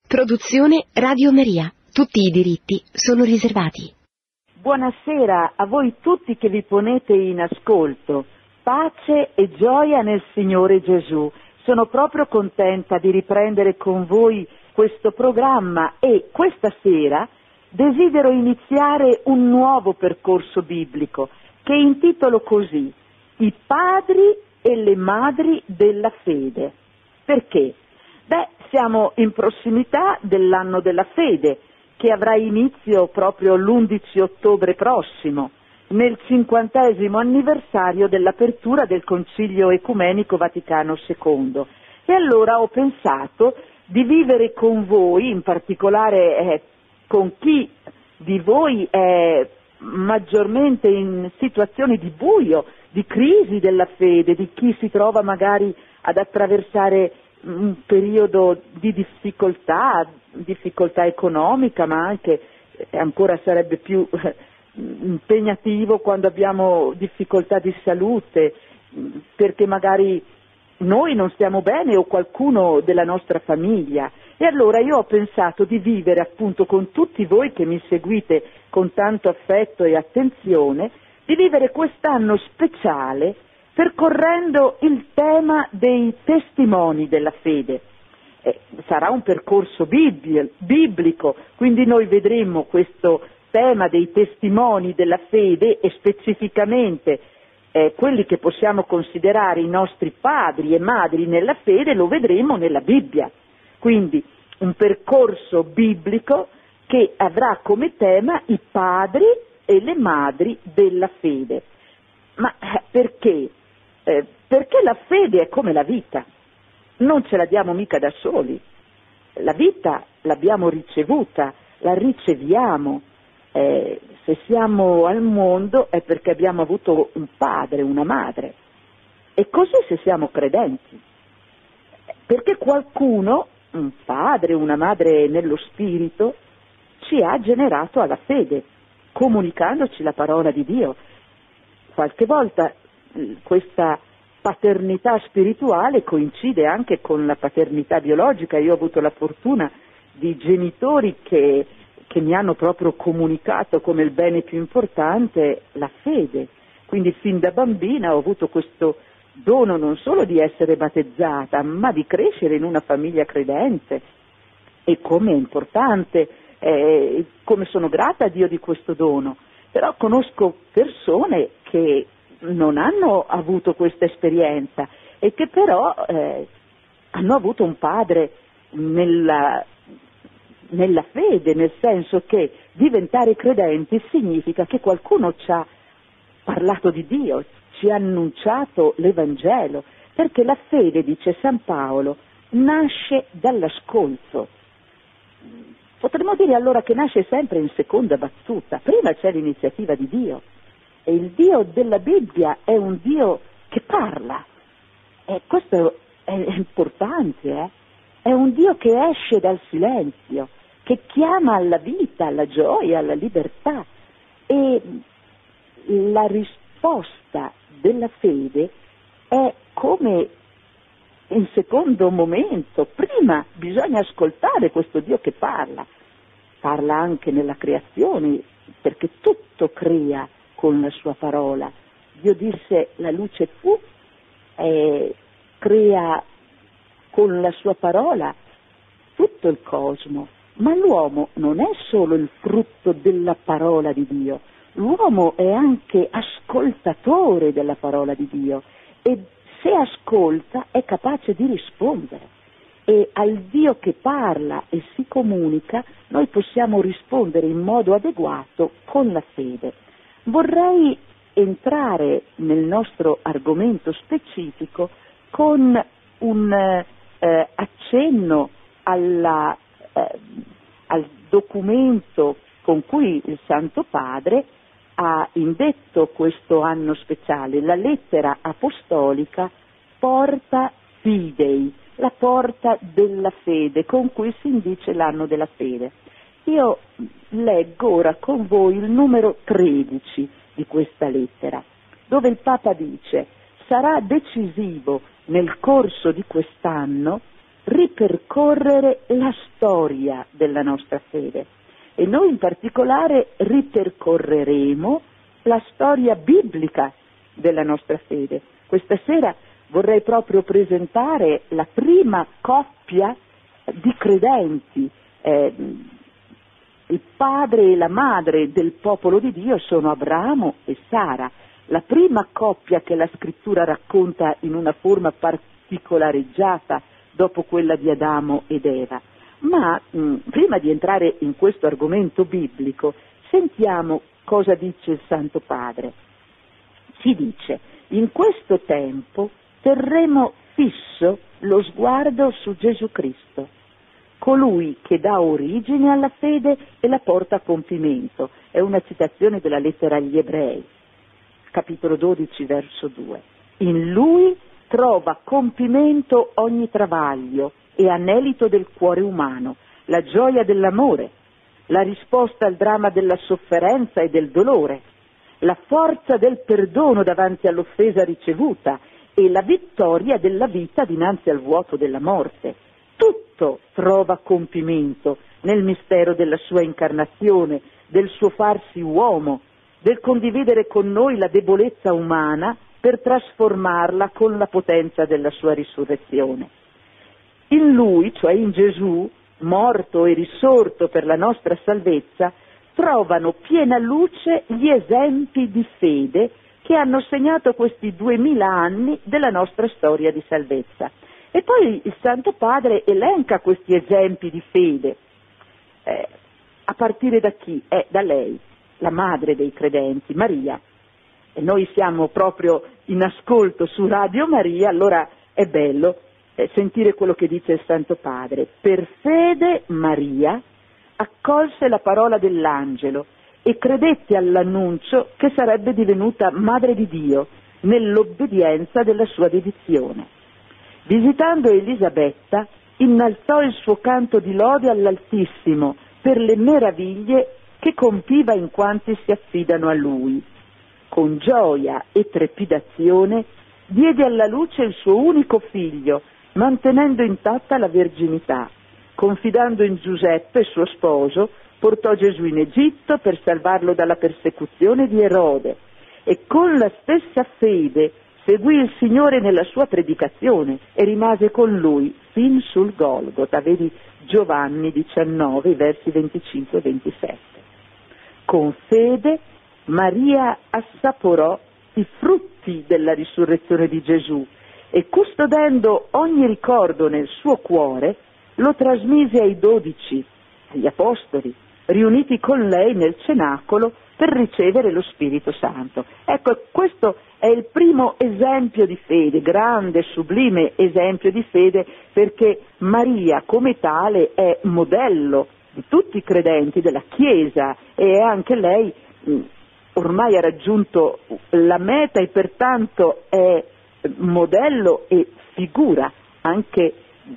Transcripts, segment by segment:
Produzione Radio Maria. Tutti i diritti sono riservati. Buonasera a voi tutti che vi ponete in ascolto. Pace e gioia nel Signore Gesù. Sono proprio contenta di riprendere con voi questo programma e questa sera desidero iniziare un nuovo percorso biblico che intitolo così: I padri e le madri della fede. Perché? Siamo in prossimità dell'anno della fede, che avrà inizio proprio l'11 ottobre prossimo, nel 50° anniversario dell'apertura del Concilio Ecumenico Vaticano II. E allora ho pensato di vivere con voi, in particolare con chi di voi è maggiormente in situazioni di buio, di crisi della fede, di chi si trova magari ad attraversare un periodo di difficoltà economica, ma anche ancora sarebbe più impegnativo quando abbiamo difficoltà di salute, perché magari noi non stiamo bene o qualcuno della nostra famiglia. E allora io ho pensato di vivere appunto con tutti voi che mi seguite con tanto affetto e attenzione, di vivere quest'anno speciale percorrendo il tema dei testimoni della fede. Sarà un percorso biblico, quindi noi vedremo questo tema dei testimoni della fede e specificamente quelli che possiamo considerare i nostri padri e madri nella fede lo vedremo nella Bibbia. Quindi un percorso biblico che avrà come tema i padri e le madri della fede. Ma perché? Perché la fede è come la vita, non ce la diamo mica da soli, la vita l'abbiamo ricevuta, la riceviamo, se siamo al mondo è perché abbiamo avuto un padre, una madre, e così se siamo credenti, perché qualcuno, un padre, una madre nello spirito, ci ha generato alla fede, comunicandoci la parola di Dio. Qualche volta questa paternità spirituale coincide anche con la paternità biologica. Io ho avuto la fortuna di genitori che mi hanno proprio comunicato come il bene più importante la fede, quindi fin da bambina ho avuto questo dono non solo di essere battezzata, ma di crescere in una famiglia credente. E come è importante, come sono grata a Dio di questo dono. Però conosco persone che non hanno avuto questa esperienza e che però hanno avuto un padre nella fede, nel senso che diventare credenti significa che qualcuno ci ha parlato di Dio, ci ha annunciato l'Evangelo, perché la fede, dice San Paolo, nasce dall'ascolto. Potremmo dire allora che nasce sempre in seconda battuta, prima c'è l'iniziativa di Dio. E il Dio della Bibbia è un Dio che parla, e questo è importante, è un Dio che esce dal silenzio, che chiama alla vita, alla gioia, alla libertà. E la risposta della fede è come in secondo momento. Prima bisogna ascoltare questo Dio che parla anche nella creazione, perché tutto crea con la sua parola. Dio disse la luce fu, crea con la sua parola tutto il cosmo, ma l'uomo non è solo il frutto della parola di Dio, l'uomo è anche ascoltatore della parola di Dio e se ascolta è capace di rispondere. E al Dio che parla e si comunica noi possiamo rispondere in modo adeguato con la fede. Vorrei entrare nel nostro argomento specifico con un accenno al documento con cui il Santo Padre ha indetto questo anno speciale, la lettera apostolica Porta Fidei, la porta della fede, con cui si indice l'anno della fede. Io leggo ora con voi il numero 13 di questa lettera, dove il Papa dice: sarà decisivo nel corso di quest'anno ripercorrere la storia della nostra fede e noi in particolare ripercorreremo la storia biblica della nostra fede. Questa sera vorrei proprio presentare la prima coppia di credenti. Il padre e la madre del popolo di Dio sono Abramo e Sara, la prima coppia che la scrittura racconta in una forma particolareggiata dopo quella di Adamo ed Eva. Ma prima di entrare in questo argomento biblico, sentiamo cosa dice il Santo Padre. Ci dice: in questo tempo terremo fisso lo sguardo su Gesù Cristo, colui che dà origine alla fede e la porta a compimento. È una citazione della lettera agli Ebrei, capitolo 12, verso 2. In lui trova compimento ogni travaglio e anelito del cuore umano, la gioia dell'amore, la risposta al dramma della sofferenza e del dolore, la forza del perdono davanti all'offesa ricevuta e la vittoria della vita dinanzi al vuoto della morte. Tutto trova compimento nel mistero della sua incarnazione, del suo farsi uomo, del condividere con noi la debolezza umana per trasformarla con la potenza della sua risurrezione. In lui, cioè in Gesù, morto e risorto per la nostra salvezza, trovano piena luce gli esempi di fede che hanno segnato questi 2000 anni della nostra storia di salvezza. E poi il Santo Padre elenca questi esempi di fede, a partire da chi? Da lei, la madre dei credenti, Maria. E noi siamo proprio in ascolto su Radio Maria, allora è bello sentire quello che dice il Santo Padre. Per fede Maria accolse la parola dell'angelo e credette all'annuncio che sarebbe divenuta madre di Dio nell'obbedienza della sua dedizione. Visitando Elisabetta, innalzò il suo canto di lode all'Altissimo per le meraviglie che compiva in quanti si affidano a lui. Con gioia e trepidazione diede alla luce il suo unico figlio, mantenendo intatta la verginità. Confidando in Giuseppe, suo sposo, portò Gesù in Egitto per salvarlo dalla persecuzione di Erode e con la stessa fede seguì il Signore nella sua predicazione e rimase con lui fin sul Golgota. Vedi Giovanni 19, versi 25 e 27. Con fede Maria assaporò i frutti della risurrezione di Gesù e custodendo ogni ricordo nel suo cuore lo trasmise ai 12, agli apostoli, riuniti con lei nel cenacolo per ricevere lo Spirito Santo. Ecco, questo è il primo esempio di fede, grande, sublime esempio di fede, perché Maria come tale è modello di tutti i credenti della Chiesa e è anche lei ormai ha raggiunto la meta e pertanto è modello e figura anche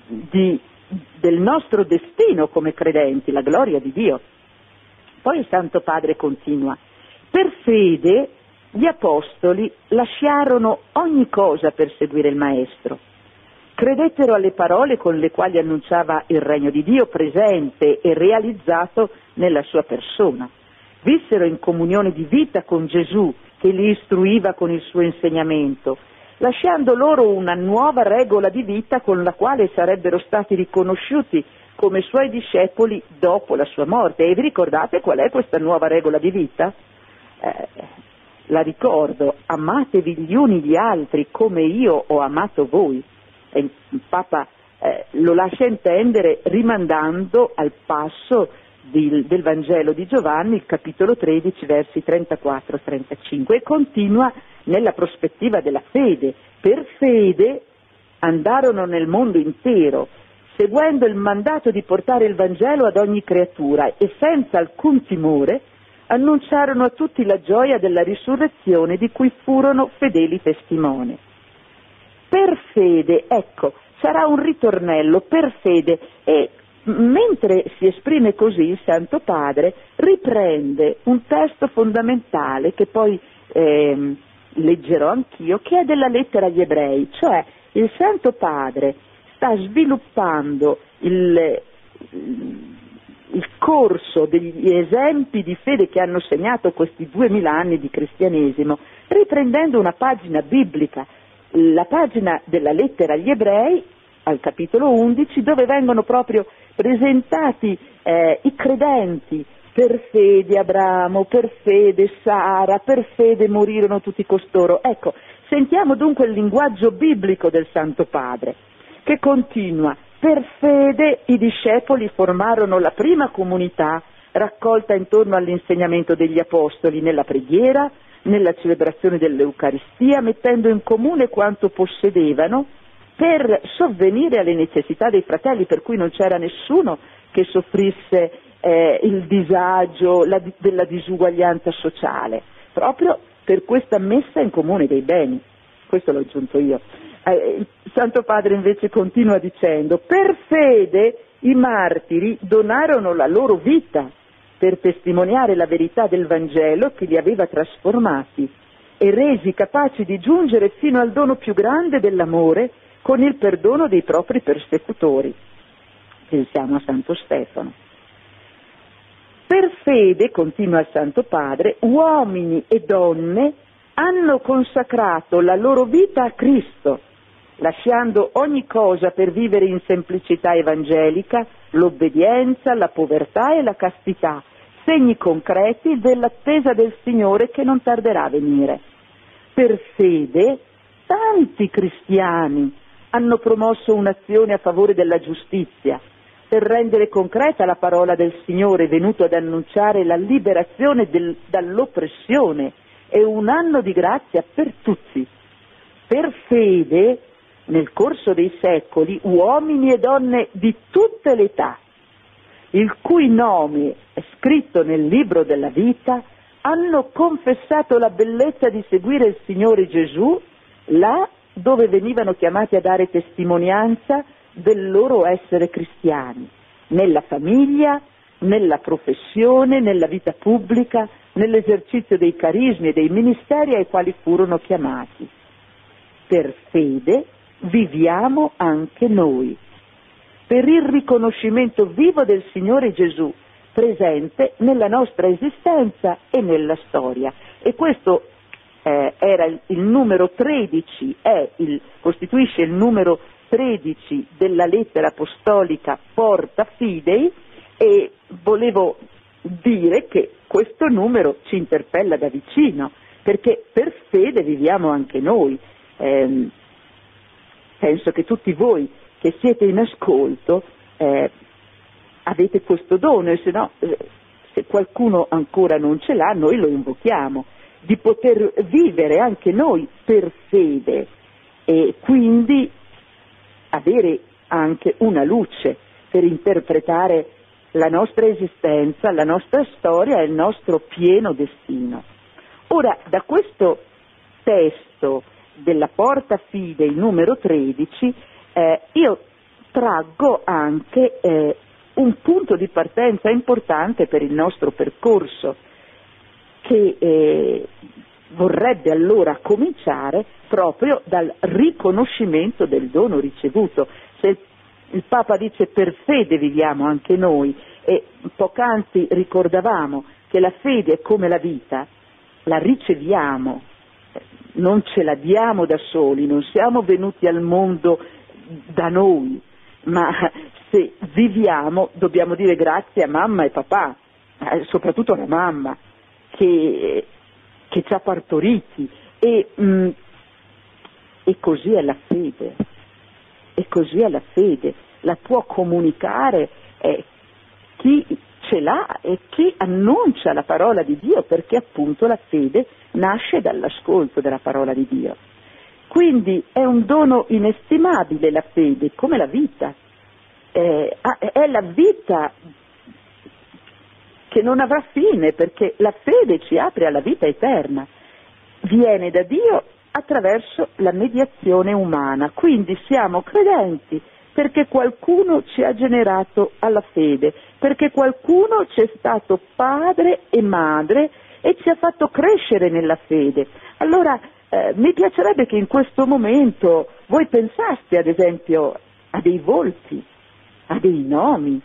del nostro destino come credenti, la gloria di Dio. Poi il Santo Padre continua: per fede gli apostoli lasciarono ogni cosa per seguire il Maestro, credettero alle parole con le quali annunciava il regno di Dio presente e realizzato nella sua persona, vissero in comunione di vita con Gesù che li istruiva con il suo insegnamento, lasciando loro una nuova regola di vita con la quale sarebbero stati riconosciuti come suoi discepoli dopo la sua morte. E vi ricordate qual è questa nuova regola di vita? La ricordo: amatevi gli uni gli altri come io ho amato voi. E il Papa lo lascia intendere rimandando al passo del Vangelo di Giovanni, il capitolo 13, versi 34-35, e continua nella prospettiva della fede. Per fede andarono nel mondo intero, seguendo il mandato di portare il Vangelo ad ogni creatura e senza alcun timore annunciarono a tutti la gioia della risurrezione di cui furono fedeli testimoni. Per fede, ecco, sarà un ritornello, per fede, e mentre si esprime così il Santo Padre riprende un testo fondamentale che poi leggerò anch'io, che è della lettera agli Ebrei, cioè il Santo Padre sta sviluppando il corso degli esempi di fede che hanno segnato questi 2000 anni di cristianesimo, riprendendo una pagina biblica, la pagina della lettera agli Ebrei, al capitolo 11, dove vengono proprio presentati i credenti. Per fede Abramo, per fede Sara, per fede morirono tutti costoro. Ecco, sentiamo dunque il linguaggio biblico del Santo Padre, che continua: per fede i discepoli formarono la prima comunità raccolta intorno all'insegnamento degli apostoli, nella preghiera, nella celebrazione dell'Eucaristia, mettendo in comune quanto possedevano per sovvenire alle necessità dei fratelli, per cui non c'era nessuno che soffrisse il disagio della disuguaglianza sociale, proprio per questa messa in comune dei beni. Questo l'ho aggiunto io. Il Santo Padre invece continua dicendo: per fede i martiri donarono la loro vita per testimoniare la verità del Vangelo che li aveva trasformati e resi capaci di giungere fino al dono più grande dell'amore con il perdono dei propri persecutori. Pensiamo a Santo Stefano. Per fede, continua il Santo Padre, uomini e donne hanno consacrato la loro vita a Cristo, lasciando ogni cosa per vivere in semplicità evangelica, l'obbedienza, la povertà e la castità, segni concreti dell'attesa del Signore che non tarderà a venire. Per fede, tanti cristiani hanno promosso un'azione a favore della giustizia, per rendere concreta la parola del Signore venuto ad annunciare la liberazione dall'oppressione e un anno di grazia per tutti. Per fede, nel corso dei secoli, uomini e donne di tutte le età, il cui nome è scritto nel libro della vita, hanno confessato la bellezza di seguire il Signore Gesù là dove venivano chiamati a dare testimonianza del loro essere cristiani, nella famiglia, nella professione, nella vita pubblica, nell'esercizio dei carismi e dei ministeri ai quali furono chiamati. Per fede viviamo anche noi, per il riconoscimento vivo del Signore Gesù, presente nella nostra esistenza e nella storia. E questo era il numero 13, costituisce il numero 13 della lettera apostolica Porta Fidei, e volevo dire che questo numero ci interpella da vicino, perché per fede viviamo anche noi. Penso che tutti voi che siete in ascolto avete questo dono, e se qualcuno ancora non ce l'ha, noi lo invochiamo, di poter vivere anche noi per fede e quindi avere anche una luce per interpretare la nostra esistenza, la nostra storia e il nostro pieno destino. Ora, da questo testo della Porta Fidei numero 13, io traggo anche un punto di partenza importante per il nostro percorso, che vorrebbe allora cominciare proprio dal riconoscimento del dono ricevuto. Se il Papa dice per fede viviamo anche noi, e poc'anzi ricordavamo che la fede è come la vita, la riceviamo, non ce la diamo da soli, non siamo venuti al mondo da noi, ma se viviamo dobbiamo dire grazie a mamma e papà, soprattutto alla mamma che ci ha partoriti, e così è la fede, e così è la fede, la può comunicare chi ce l'ha e chi annuncia la parola di Dio, perché appunto la fede nasce dall'ascolto della parola di Dio. Quindi è un dono inestimabile la fede, come la vita, è la vita che non avrà fine, perché la fede ci apre alla vita eterna, viene da Dio attraverso la mediazione umana, quindi siamo credenti perché qualcuno ci ha generato alla fede, perché qualcuno ci è stato padre e madre e ci ha fatto crescere nella fede. Allora mi piacerebbe che in questo momento voi pensaste ad esempio ha dei volti, ha dei nomi.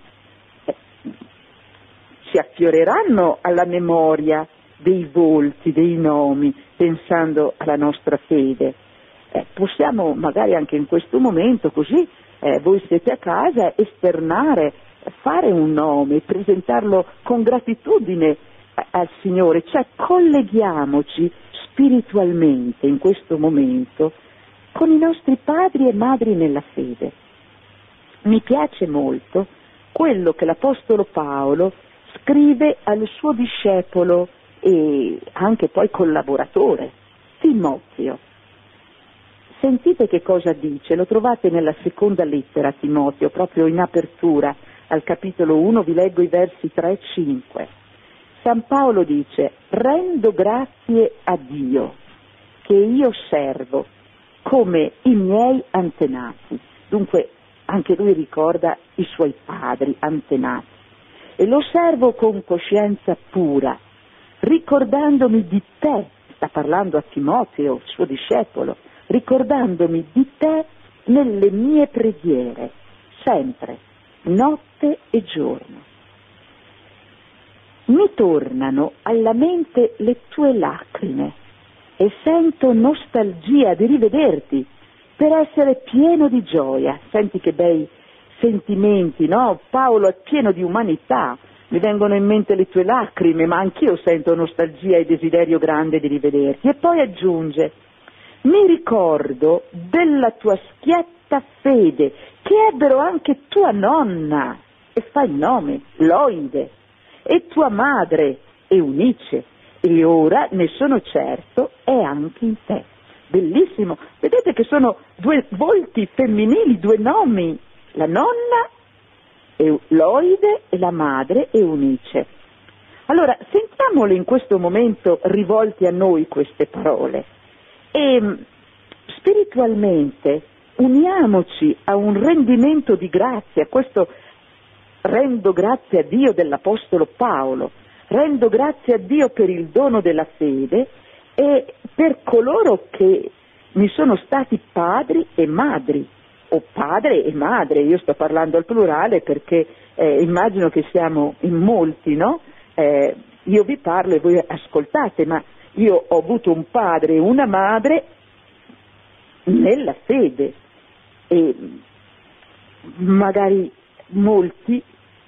Ci affioreranno alla memoria dei volti, dei nomi, pensando alla nostra fede. Possiamo magari anche in questo momento, così voi siete a casa, esternare, fare un nome, presentarlo con gratitudine al Signore, cioè colleghiamoci spiritualmente in questo momento con i nostri padri e madri nella fede. Mi piace molto quello che l'Apostolo Paolo scrive al suo discepolo e anche poi collaboratore, Timoteo. Sentite che cosa dice, lo trovate nella seconda lettera a Timoteo, proprio in apertura al capitolo 1, vi leggo i versi 3 e 5. San Paolo dice: rendo grazie a Dio che io servo come i miei antenati. Dunque anche lui ricorda i suoi padri antenati. E lo servo con coscienza pura, ricordandomi di te, sta parlando a Timoteo, suo discepolo, ricordandomi di te nelle mie preghiere, sempre, notte e giorno. Mi tornano alla mente le tue lacrime e sento nostalgia di rivederti per essere pieno di gioia. Senti che bei sentimenti, no? Paolo è pieno di umanità, mi vengono in mente le tue lacrime, ma anch'io sento nostalgia e desiderio grande di rivederti. E poi aggiunge: mi ricordo della tua schietta fede, che ebbero anche tua nonna, e fa il nome, Loide, e tua madre, Eunice, e ora ne sono certo è anche in te. Bellissimo, vedete che sono due volti femminili, due nomi, la nonna Loide e la madre Eunice. Allora, sentiamole in questo momento rivolti a noi queste parole e spiritualmente uniamoci a un rendimento di grazia. Questo rendo grazie a Dio dell'Apostolo Paolo, rendo grazie a Dio per il dono della fede e per coloro che mi sono stati padri e madri, o padre e madre, io sto parlando al plurale perché immagino che siamo in molti, no? Io vi parlo e voi ascoltate, ma io ho avuto un padre e una madre nella fede e magari molti,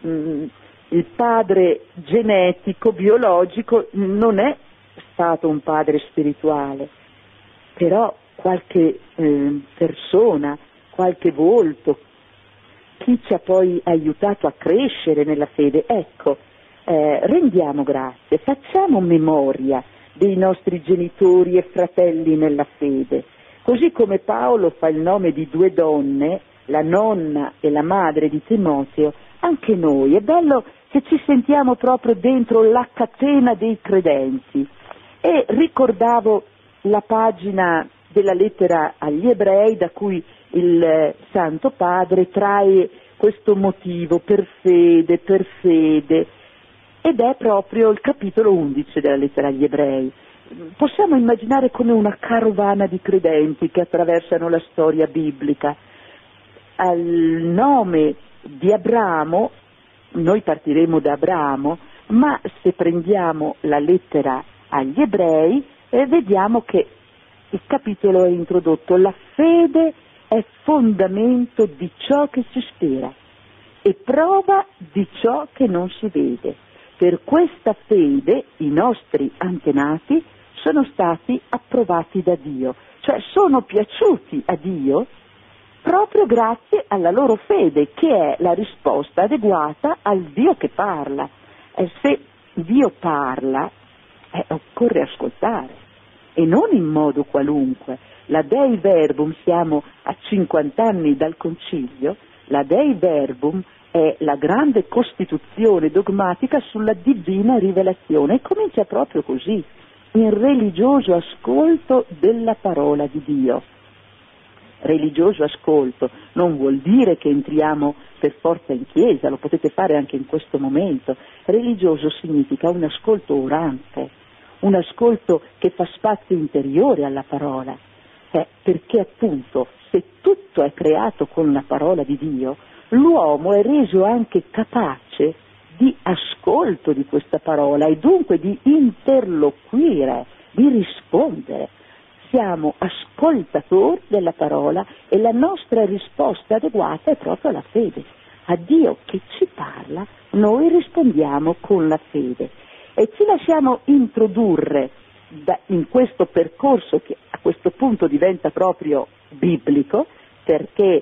il padre genetico, biologico non è stato un padre spirituale, però qualche persona, qualche volto, chi ci ha poi aiutato a crescere nella fede, ecco, rendiamo grazie, facciamo memoria dei nostri genitori e fratelli nella fede, così come Paolo fa il nome di due donne, la nonna e la madre di Timoteo, anche noi, è bello che ci sentiamo proprio dentro la catena dei credenti. E ricordavo la pagina della lettera agli Ebrei da cui il Santo Padre trae questo motivo per fede, ed è proprio il capitolo 11 della lettera agli Ebrei. Possiamo immaginare come una carovana di credenti che attraversano la storia biblica. Al nome di Abramo, noi partiremo da Abramo, ma se prendiamo la lettera agli Ebrei vediamo che il capitolo è introdotto: la fede è fondamento di ciò che si spera e prova di ciò che non si vede. Per questa fede i nostri antenati sono stati approvati da Dio, cioè sono piaciuti a Dio proprio grazie alla loro fede, che è la risposta adeguata al Dio che parla. E se Dio parla, occorre ascoltare, e non in modo qualunque. La Dei Verbum, siamo a 50 anni dal Concilio, la Dei Verbum è la grande costituzione dogmatica sulla divina rivelazione, e comincia proprio così, in religioso ascolto della parola di Dio. Religioso ascolto non vuol dire che entriamo per forza in chiesa, lo potete fare anche in questo momento. Religioso significa un ascolto orante, un ascolto che fa spazio interiore alla parola, perché appunto se tutto è creato con la parola di Dio, l'uomo è reso anche capace di ascolto di questa parola e dunque di interloquire, di rispondere. Siamo ascoltatori della parola e la nostra risposta adeguata è proprio la fede. A Dio che ci parla, noi rispondiamo con la fede e ci lasciamo introdurre in questo percorso che a questo punto diventa proprio biblico, perché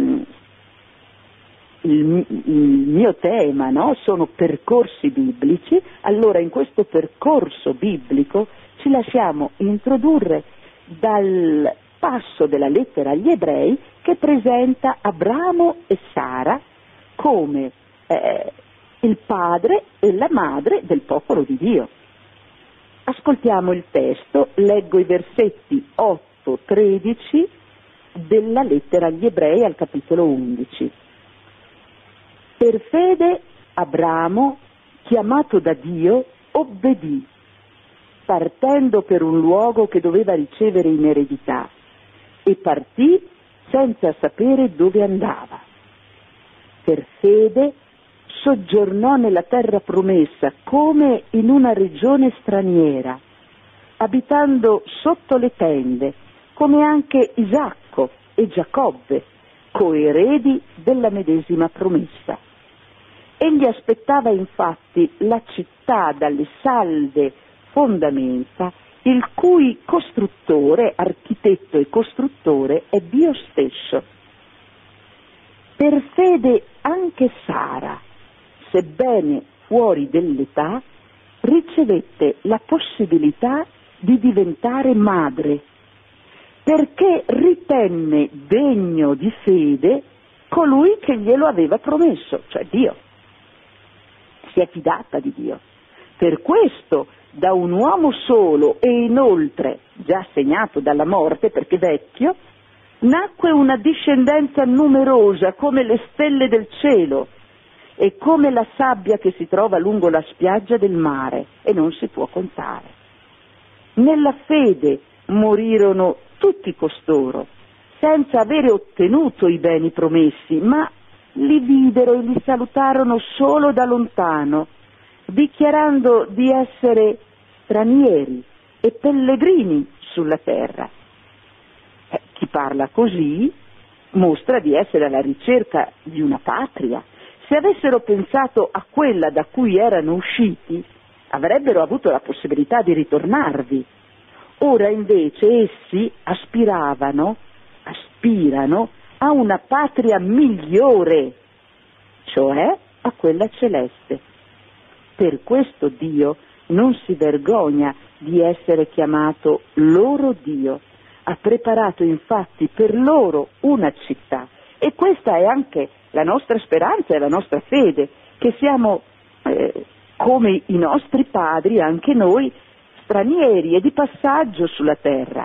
il mio tema, no? Sono percorsi biblici. Allora in questo percorso biblico ci lasciamo introdurre dal passo della lettera agli Ebrei che presenta Abramo e Sara come il padre e la madre del popolo di Dio. Ascoltiamo il testo, leggo i versetti 8-13 della lettera agli Ebrei al capitolo 11. Per fede Abramo, chiamato da Dio, obbedì, partendo per un luogo che doveva ricevere in eredità, e partì senza sapere dove andava. Per fede soggiornò nella terra promessa come in una regione straniera, abitando sotto le tende, come anche Isacco e Giacobbe, coeredi della medesima promessa. Egli aspettava infatti la città dalle salde fondamenta, il cui costruttore, architetto e costruttore è Dio stesso. Per fede anche Sara, sebbene fuori dell'età, ricevette la possibilità di diventare madre, perché ritenne degno di fede colui che glielo aveva promesso, cioè Dio. Si è fidata di Dio. Per questo da un uomo solo e inoltre già segnato dalla morte perché vecchio, nacque una discendenza numerosa come le stelle del cielo e come la sabbia che si trova lungo la spiaggia del mare e non si può contare. Nella fede morirono tutti costoro, senza avere ottenuto i beni promessi, ma li videro e li salutarono solo da lontano, dichiarando di essere stranieri e pellegrini sulla terra. Chi parla così mostra di essere alla ricerca di una patria. Se avessero pensato a quella da cui erano usciti, avrebbero avuto la possibilità di ritornarvi. Ora invece essi aspirano a una patria migliore, cioè a quella celeste. Per questo Dio non si vergogna di essere chiamato loro Dio. Ha preparato infatti per loro una città. E questa è anche la nostra speranza e la nostra fede, che siamo come i nostri padri, anche noi, stranieri e di passaggio sulla terra.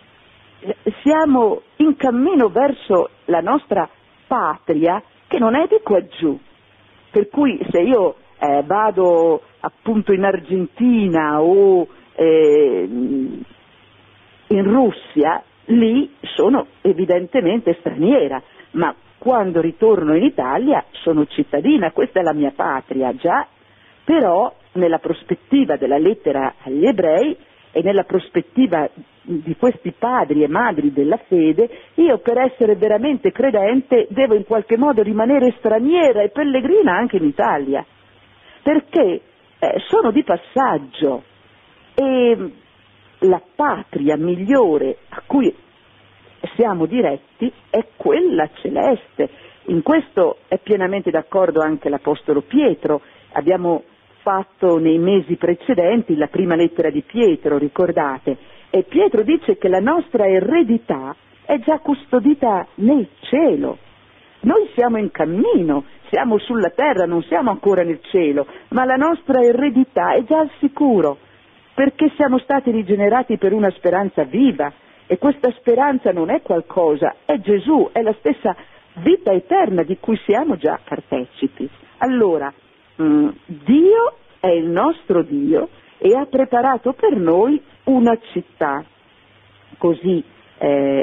Siamo in cammino verso la nostra patria che non è di qua giù. Per cui se io vado appunto in Argentina o in Russia, lì sono evidentemente straniera, ma quando ritorno in Italia sono cittadina, questa è la mia patria già, però nella prospettiva della lettera agli Ebrei e nella prospettiva di questi padri e madri della fede, io per essere veramente credente devo in qualche modo rimanere straniera e pellegrina anche in Italia, perché sono di passaggio e la patria migliore a cui siamo diretti è quella celeste. In questo è pienamente d'accordo anche l'Apostolo Pietro. Abbiamo fatto nei mesi precedenti la prima lettera di Pietro, ricordate, e Pietro dice che la nostra eredità è già custodita nel cielo. Noi siamo in cammino, siamo sulla terra, non siamo ancora nel cielo, ma la nostra eredità è già al sicuro, perché siamo stati rigenerati per una speranza viva, e questa speranza non è qualcosa, è Gesù, è la stessa vita eterna di cui siamo già partecipi. Allora, Dio è il nostro Dio e ha preparato per noi una città. Così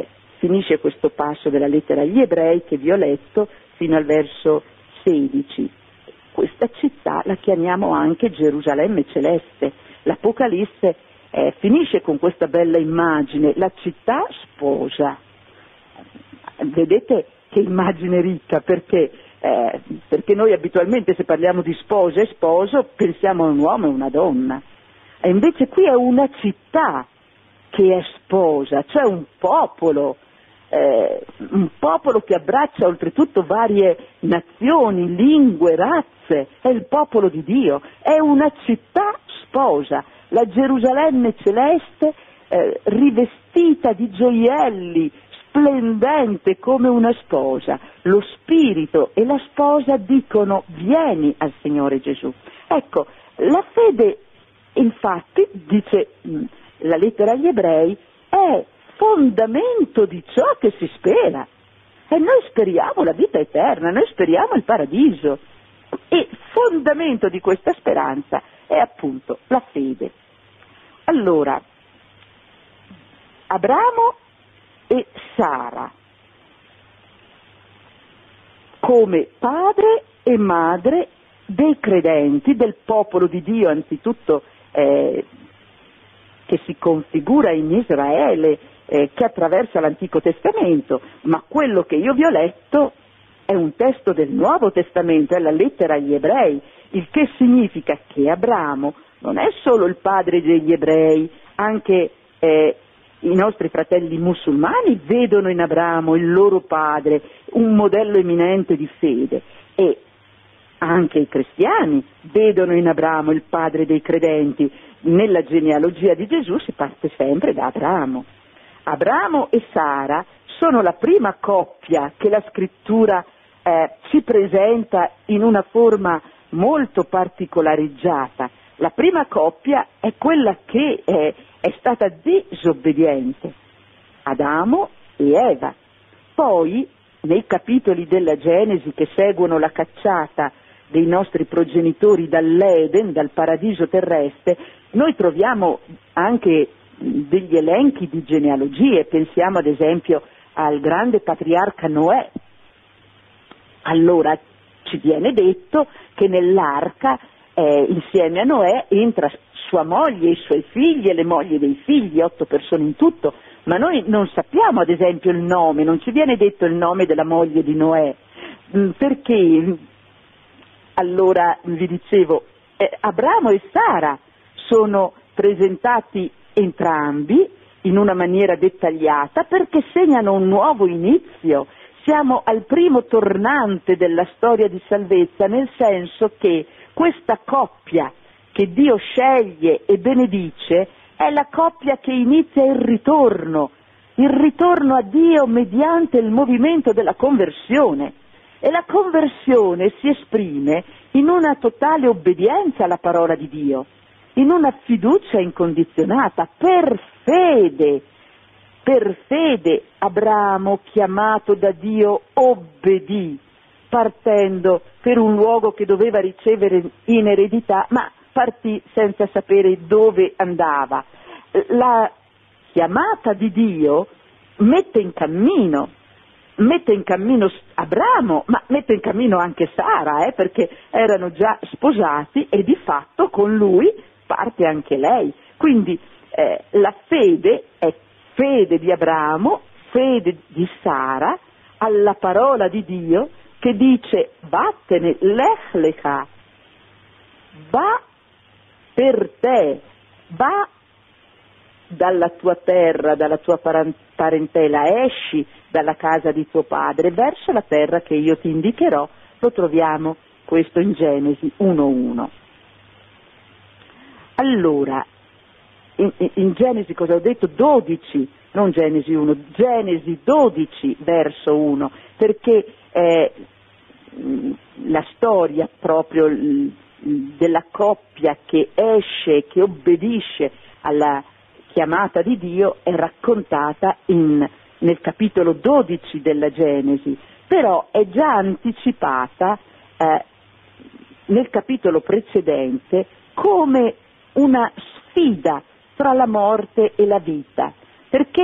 finisce questo passo della lettera agli Ebrei che vi ho letto fino al verso 16. Questa città la chiamiamo anche Gerusalemme celeste. L'Apocalisse finisce con questa bella immagine, la città sposa. Vedete che immagine ricca, perché noi abitualmente se parliamo di sposa e sposo pensiamo a un uomo e una donna, e invece qui è una città che è sposa, cioè un popolo che abbraccia oltretutto varie nazioni, lingue, razze, è il popolo di Dio, è una città sposa, la Gerusalemme celeste rivestita di gioielli, splendente come una sposa. Lo spirito e la sposa dicono: vieni al Signore Gesù. Ecco, la fede, infatti, dice la lettera agli Ebrei, è fondamento di ciò che si spera. E noi speriamo la vita eterna, noi speriamo il paradiso. E fondamento di questa speranza è appunto la fede. Allora, Abramo e Sara, come padre e madre dei credenti, del popolo di Dio anzitutto, che si configura in Israele, che attraversa l'Antico Testamento, ma quello che io vi ho letto è un testo del Nuovo Testamento, è la lettera agli Ebrei, il che significa che Abramo non è solo il padre degli ebrei, anche i nostri fratelli musulmani vedono in Abramo il loro padre, un modello eminente di fede, e anche i cristiani vedono in Abramo il padre dei credenti. Nella genealogia di Gesù si parte sempre da Abramo. Abramo e Sara sono la prima coppia che la scrittura ci presenta in una forma molto particolareggiata. La prima coppia è quella che è stata disobbediente, Adamo e Eva. Poi, nei capitoli della Genesi che seguono la cacciata dei nostri progenitori dall'Eden, dal paradiso terrestre, noi troviamo anche degli elenchi di genealogie. Pensiamo ad esempio al grande patriarca Noè. Allora ci viene detto che nell'arca insieme a Noè entra sua moglie, i suoi figli e le mogli dei figli, 8 persone in tutto, ma noi non sappiamo ad esempio il nome, non ci viene detto il nome della moglie di Noè, perché allora vi dicevo, Abramo e Sara sono presentati entrambi in una maniera dettagliata perché segnano un nuovo inizio. Siamo al primo tornante della storia di salvezza, nel senso che questa coppia che Dio sceglie e benedice è la coppia che inizia il ritorno a Dio mediante il movimento della conversione. E la conversione si esprime in una totale obbedienza alla parola di Dio, in una fiducia incondizionata, per fede. Per fede Abramo, chiamato da Dio, obbedì, partendo per un luogo che doveva ricevere in eredità, ma partì senza sapere dove andava. La chiamata di Dio mette in cammino Abramo, ma mette in cammino anche Sara, perché erano già sposati e di fatto con lui parte anche lei. Quindi la fede è fede di Abramo, fede di Sara, alla parola di Dio che dice: vattene, lech lecha, va per te, va dalla tua terra, dalla tua parentela, esci dalla casa di tuo padre verso la terra che io ti indicherò. Lo troviamo questo in Genesi 1:1. Allora, in Genesi cosa ho detto? 12, non Genesi 1, Genesi 12 verso 1, perché la storia proprio della coppia che esce, che obbedisce alla chiamata di Dio è raccontata nel capitolo 12 della Genesi, però è già anticipata nel capitolo precedente come una sfida tra la morte e la vita, perché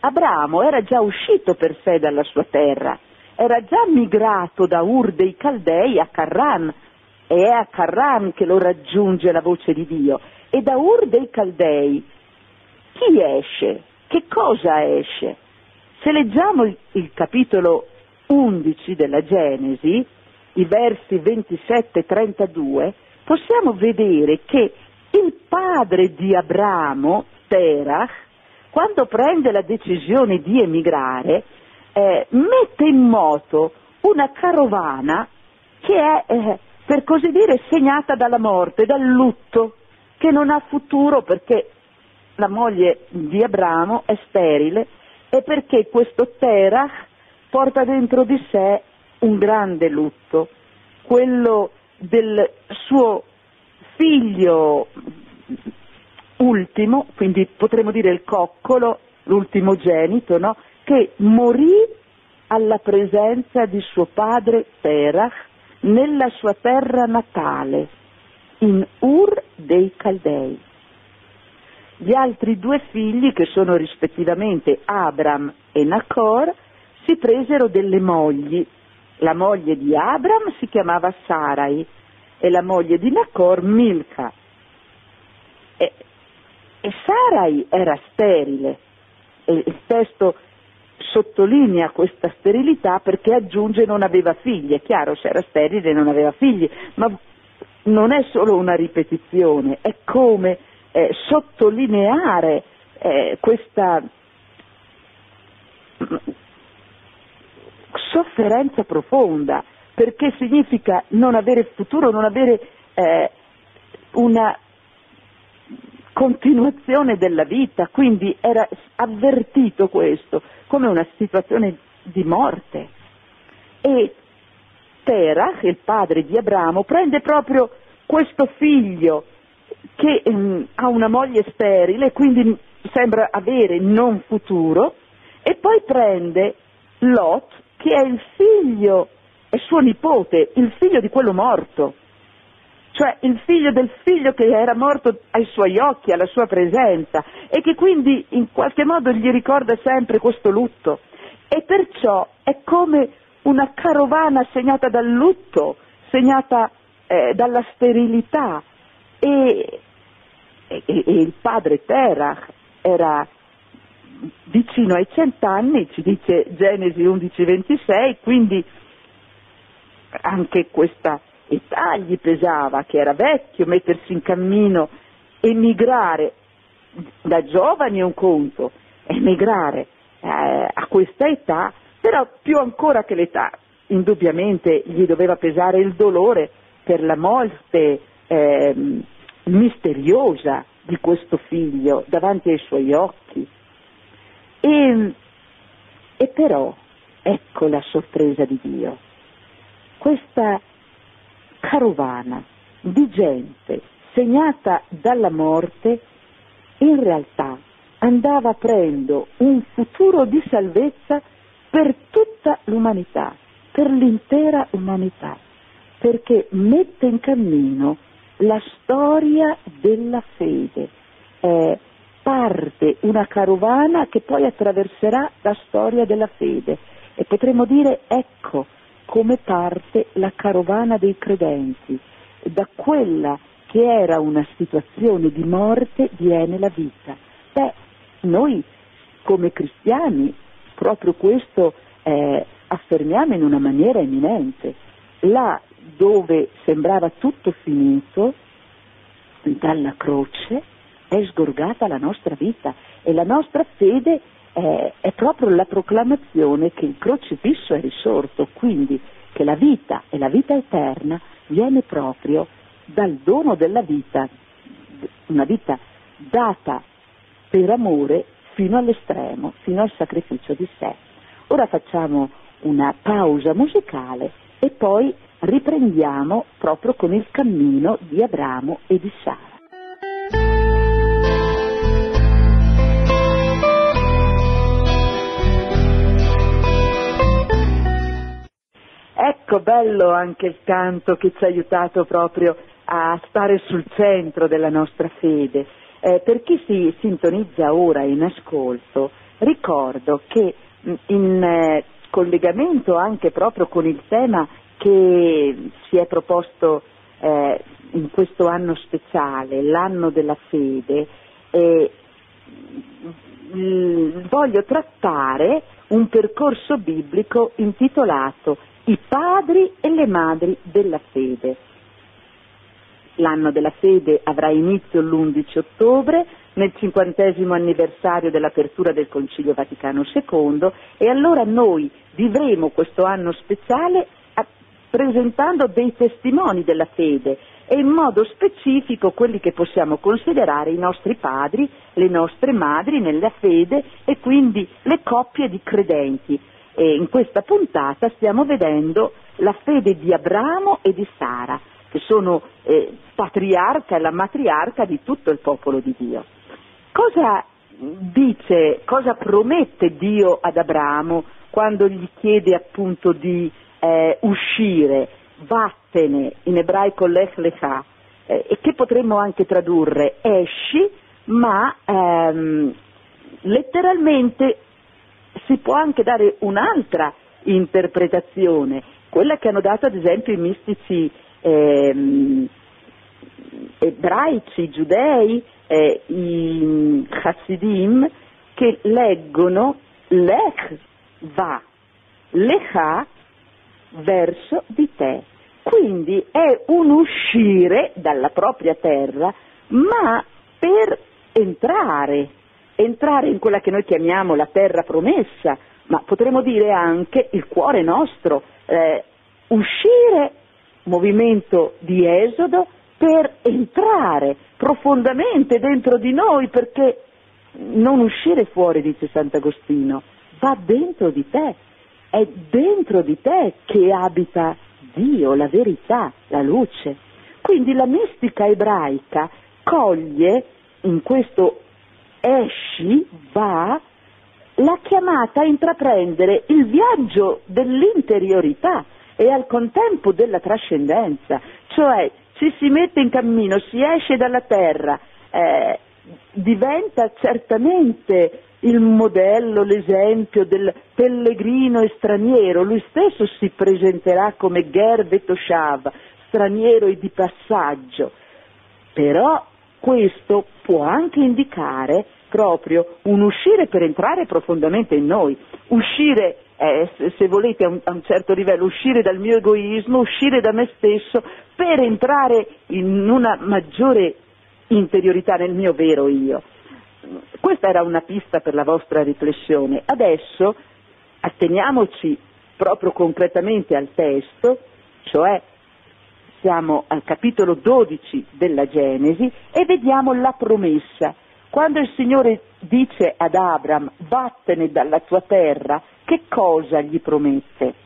Abramo era già uscito per sé dalla sua terra, era già migrato da Ur dei Caldei a Carran, e è a Carran che lo raggiunge la voce di Dio. E da Ur dei Caldei chi esce? Che cosa esce? Se leggiamo il capitolo 11 della Genesi, i versi 27 e 32, possiamo vedere che il padre di Abramo, Terach, quando prende la decisione di emigrare, mette in moto una carovana che è, per così dire, segnata dalla morte, dal lutto, che non ha futuro perché la moglie di Abramo è sterile e perché questo Terach porta dentro di sé un grande lutto, quello del suo figlio ultimo, quindi potremmo dire il coccolo, l'ultimogenito, no? Che morì alla presenza di suo padre Terach nella sua terra natale, in Ur dei Caldei. Gli altri due figli, che sono rispettivamente Abram e Nacor, si presero delle mogli. La moglie di Abram si chiamava Sarai e la moglie di Nacor Milca. E Sarai era sterile, e il testo sottolinea questa sterilità perché aggiunge non aveva figli. È chiaro, se era sterile non aveva figli, ma non è solo una ripetizione, è come sottolineare questa sofferenza profonda, perché significa non avere futuro, non avere una continuazione della vita, quindi era avvertito questo come una situazione di morte. E Terach, il padre di Abramo, prende proprio questo figlio che ha una moglie sterile, quindi sembra avere non futuro, e poi prende Lot, che è il figlio, è suo nipote, il figlio di quello morto, cioè il figlio del figlio che era morto ai suoi occhi, alla sua presenza, e che quindi in qualche modo gli ricorda sempre questo lutto. E perciò è come una carovana segnata dal lutto, segnata dalla sterilità, e il padre Terach era vicino ai 100 anni, ci dice Genesi 11:26, quindi anche questa età gli pesava, che era vecchio, mettersi in cammino, emigrare da giovani è un conto, emigrare a questa età, però più ancora che l'età, indubbiamente gli doveva pesare il dolore per la morte misteriosa di questo figlio davanti ai suoi occhi. E però, ecco la sorpresa di Dio, questa carovana di gente segnata dalla morte in realtà andava aprendo un futuro di salvezza per tutta l'umanità, per l'intera umanità, perché mette in cammino la storia della fede. Parte una carovana che poi attraverserà la storia della fede, e potremmo dire ecco come parte la carovana dei credenti. Da quella che era una situazione di morte viene la vita. Noi come cristiani proprio questo affermiamo in una maniera eminente. Là dove sembrava tutto finito, dalla croce è sgorgata la nostra vita, e la nostra fede è proprio la proclamazione che il crocifisso è risorto, quindi che la vita e la vita eterna viene proprio dal dono della vita, una vita data per amore fino all'estremo, fino al sacrificio di sé. Ora facciamo una pausa musicale e poi riprendiamo proprio con il cammino di Abramo e di Sara. Ecco, bello anche il canto che ci ha aiutato proprio a stare sul centro della nostra fede. Per chi si sintonizza ora in ascolto, ricordo che in collegamento anche proprio con il tema che si è proposto in questo anno speciale, l'anno della fede, voglio trattare un percorso biblico intitolato I padri e le madri della fede. L'anno della fede avrà inizio l'11 ottobre, nel 50° anniversario dell'apertura del Concilio Vaticano II, e allora noi vivremo questo anno speciale presentando dei testimoni della fede e in modo specifico quelli che possiamo considerare i nostri padri, le nostre madri nella fede e quindi le coppie di credenti. E in questa puntata stiamo vedendo la fede di Abramo e di Sara, che sono patriarca e la matriarca di tutto il popolo di Dio. Cosa dice, cosa promette Dio ad Abramo quando gli chiede appunto di uscire, vattene, in ebraico lech lecha, e che potremmo anche tradurre esci, ma letteralmente si può anche dare un'altra interpretazione, quella che hanno dato ad esempio i mistici ebraici, giudei, i Hasidim, che leggono lech va, lecha verso di te. Quindi è un uscire dalla propria terra, ma per entrare in quella che noi chiamiamo la terra promessa, ma potremmo dire anche il cuore nostro, uscire, movimento di esodo, per entrare profondamente dentro di noi, perché non uscire fuori, dice Sant'Agostino, va dentro di te, è dentro di te che abita Dio, la verità, la luce. Quindi la mistica ebraica coglie in questo esci, va, la chiamata a intraprendere il viaggio dell'interiorità e al contempo della trascendenza, cioè ci si mette in cammino, si esce dalla terra, diventa certamente il modello, l'esempio del pellegrino e straniero. Lui stesso si presenterà come ger vetoshav, straniero e di passaggio, però questo può anche indicare proprio un uscire per entrare profondamente in noi, uscire, se volete a un certo livello, uscire dal mio egoismo, uscire da me stesso per entrare in una maggiore interiorità nel mio vero io. Questa era una pista per la vostra riflessione. Adesso atteniamoci proprio concretamente al testo, cioè siamo al capitolo 12 della Genesi e vediamo la promessa. Quando il Signore dice ad Abram, vattene dalla tua terra, che cosa gli promette?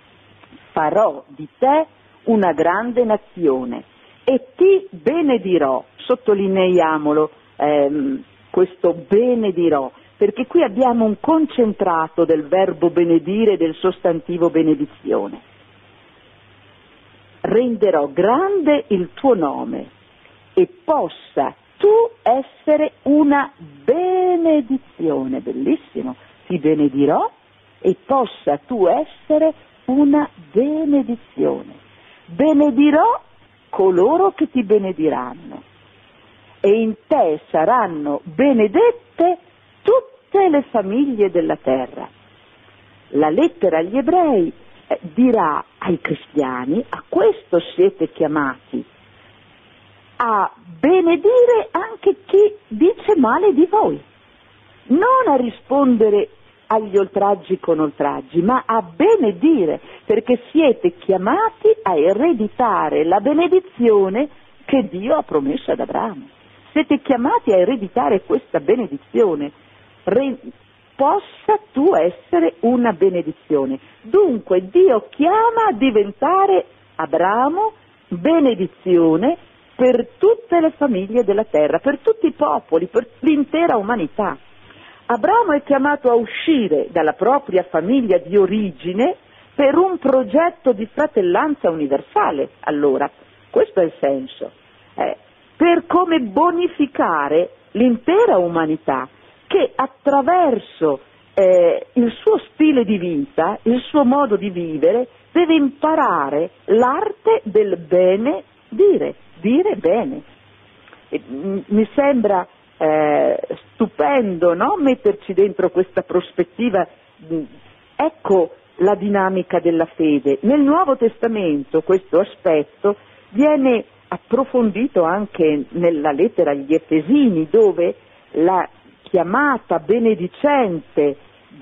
Farò di te una grande nazione e ti benedirò, sottolineiamolo, questo benedirò, perché qui abbiamo un concentrato del verbo benedire e del sostantivo benedizione. Renderò grande il tuo nome e possa tu essere una benedizione. Bellissimo, ti benedirò e possa tu essere una benedizione. Benedirò coloro che ti benediranno e in te saranno benedette tutte le famiglie della terra. La lettera agli ebrei dirà ai cristiani, a questo siete chiamati, a benedire anche chi dice male di voi, non a rispondere agli oltraggi con oltraggi, ma a benedire, perché siete chiamati a ereditare la benedizione che Dio ha promesso ad Abramo. Siete chiamati a ereditare questa benedizione. Possa tu essere una benedizione. Dunque Dio chiama a diventare Abramo benedizione per tutte le famiglie della terra, per tutti i popoli, per l'intera umanità. Abramo è chiamato a uscire dalla propria famiglia di origine per un progetto di fratellanza universale. Allora, questo è il senso. Per come bonificare l'intera umanità, che attraverso il suo stile di vita, il suo modo di vivere, deve imparare l'arte del bene dire bene. E mi sembra stupendo, no? Metterci dentro questa prospettiva. Ecco la dinamica della fede. Nel Nuovo Testamento questo aspetto viene approfondito anche nella lettera agli Efesini, dove la chiamata benedicente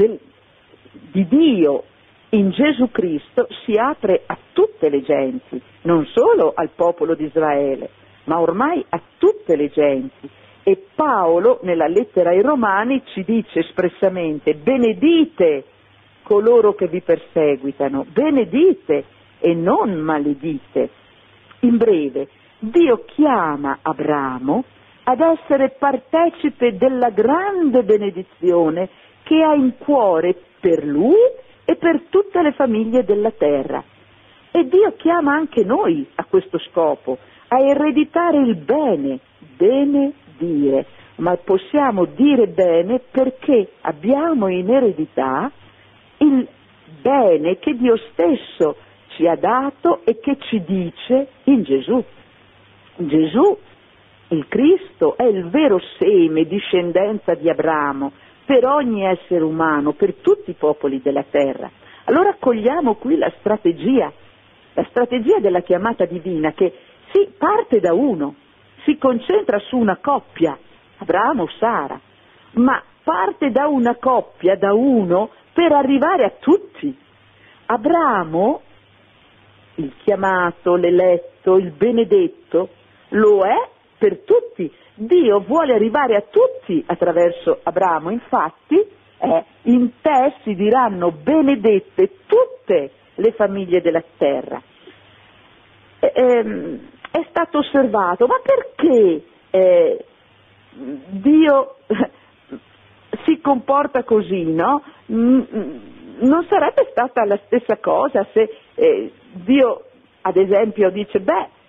di Dio in Gesù Cristo si apre a tutte le genti, non solo al popolo di Israele, ma ormai a tutte le genti. E Paolo nella lettera ai Romani ci dice espressamente: benedite coloro che vi perseguitano, benedite e non maledite. In breve, Dio chiama Abramo ad essere partecipe della grande benedizione che ha in cuore per lui e per tutte le famiglie della terra. E Dio chiama anche noi a questo scopo, a ereditare il bene dire, ma possiamo dire bene perché abbiamo in eredità il bene che Dio stesso ci ha dato e che ci dice in Gesù. Gesù, il Cristo, è il vero seme, discendenza di Abramo, per ogni essere umano, per tutti i popoli della terra. Allora cogliamo qui la strategia della chiamata divina, che si parte da uno, si concentra su una coppia, Abramo-Sara, ma parte da una coppia, da uno, per arrivare a tutti. Abramo, il chiamato, l'eletto, il benedetto, lo è per tutti. Dio vuole arrivare a tutti attraverso Abramo, infatti in te si diranno benedette tutte le famiglie della terra. È stato osservato, ma perché Dio si comporta così, no? Non sarebbe stata la stessa cosa se Dio, ad esempio, dice,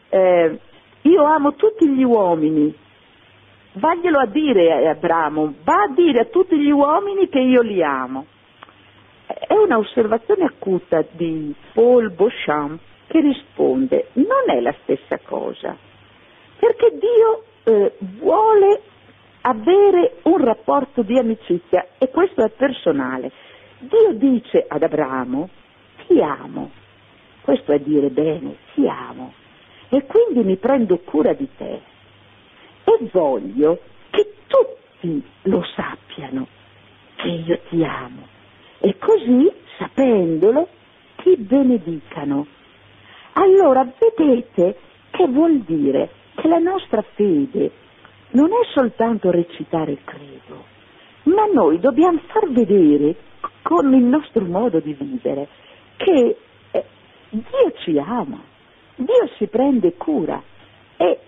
io amo tutti gli uomini, vaglielo a dire Abramo, va a dire a tutti gli uomini che io li amo. È una osservazione acuta di Paul Beauchamp che risponde, non è la stessa cosa, perché Dio vuole avere un rapporto di amicizia e questo è personale. Dio dice ad Abramo, ti amo, questo è dire bene, ti amo, e quindi mi prendo cura di te e voglio che tutti lo sappiano che io ti amo e così, sapendolo, ti benedicano. Allora vedete che vuol dire che la nostra fede non è soltanto recitare il credo, ma noi dobbiamo far vedere con il nostro modo di vivere che Dio ci ama, Dio si prende cura e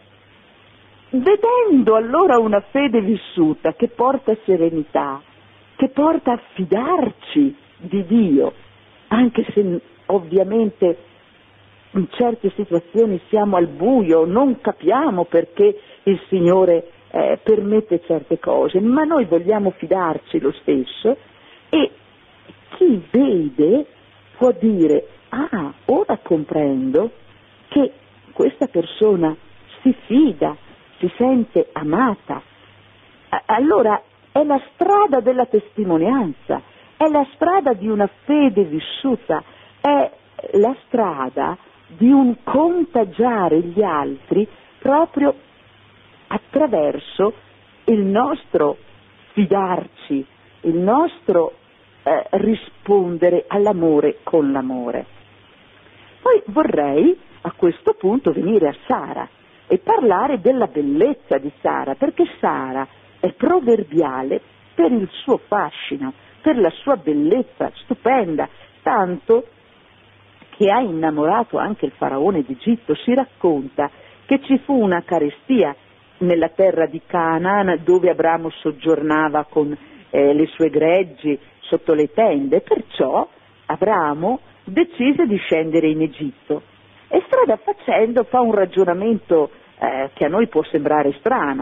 vedendo allora una fede vissuta che porta serenità, che porta a fidarci di Dio, anche se ovviamente in certe situazioni siamo al buio, non capiamo perché il Signore permette certe cose, ma noi vogliamo fidarci lo stesso e chi vede può dire, ora comprendo che questa persona si fida, si sente amata. Allora è la strada della testimonianza, è la strada di una fede vissuta, è la strada di un contagiare gli altri proprio attraverso il nostro fidarci, il nostro rispondere all'amore con l'amore. Poi vorrei a questo punto venire a Sara e parlare della bellezza di Sara, perché Sara è proverbiale per il suo fascino, per la sua bellezza stupenda, tanto che ha innamorato anche il faraone d'Egitto. Si racconta che ci fu una carestia nella terra di Canaan dove Abramo soggiornava con le sue greggi sotto le tende, perciò Abramo decise di scendere in Egitto e strada facendo fa un ragionamento che a noi può sembrare strano.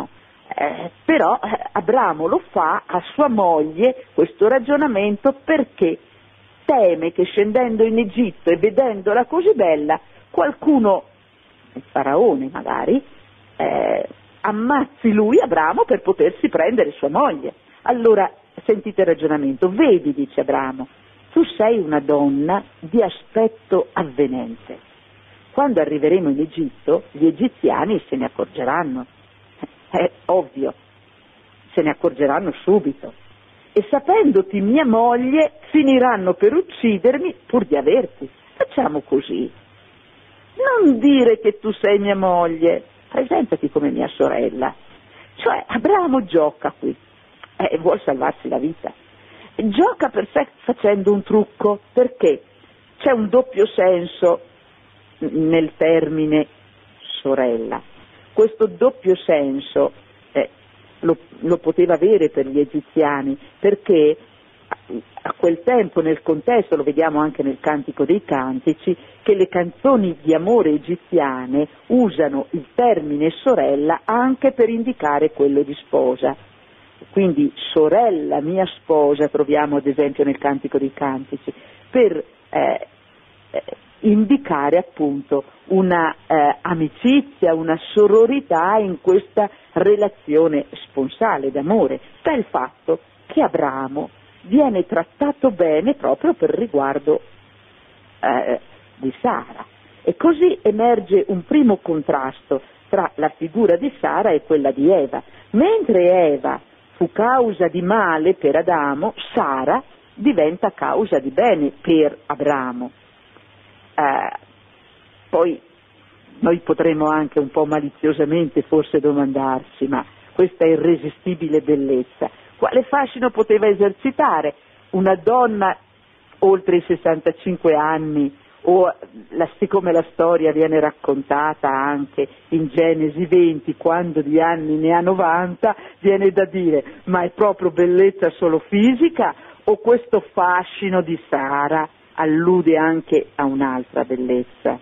Però Abramo lo fa a sua moglie questo ragionamento perché teme che scendendo in Egitto e vedendola così bella qualcuno, il faraone magari, ammazzi lui, Abramo, per potersi prendere sua moglie. Allora sentite il ragionamento: vedi, dice Abramo, tu sei una donna di aspetto avvenente. Quando arriveremo in Egitto, gli egiziani se ne accorgeranno. È ovvio, se ne accorgeranno subito. E sapendoti mia moglie, finiranno per uccidermi pur di averti. Facciamo così. Non dire che tu sei mia moglie, presentati come mia sorella. Cioè, Abramo gioca qui, vuol salvarsi la vita. Gioca per sé facendo un trucco, perché c'è un doppio senso nel termine sorella. Questo doppio senso lo poteva avere per gli egiziani, perché a quel tempo, nel contesto, lo vediamo anche nel Cantico dei Cantici, che le canzoni di amore egiziane usano il termine sorella anche per indicare quello di sposa. Quindi sorella mia sposa troviamo ad esempio nel Cantico dei Cantici, per indicare appunto una amicizia, una sororità in questa relazione sponsale d'amore. Sta il fatto che Abramo viene trattato bene proprio per riguardo di Sara, e così emerge un primo contrasto tra la figura di Sara e quella di Eva. Mentre Eva fu causa di male per Adamo, Sara diventa causa di bene per Abramo. Poi noi potremmo anche un po' maliziosamente forse domandarci: ma questa irresistibile bellezza quale fascino poteva esercitare una donna oltre i 65 anni, o siccome la storia viene raccontata anche in Genesi 20, quando di anni ne ha 90, viene da dire: ma è proprio bellezza solo fisica, o questo fascino di Sara allude anche a un'altra bellezza?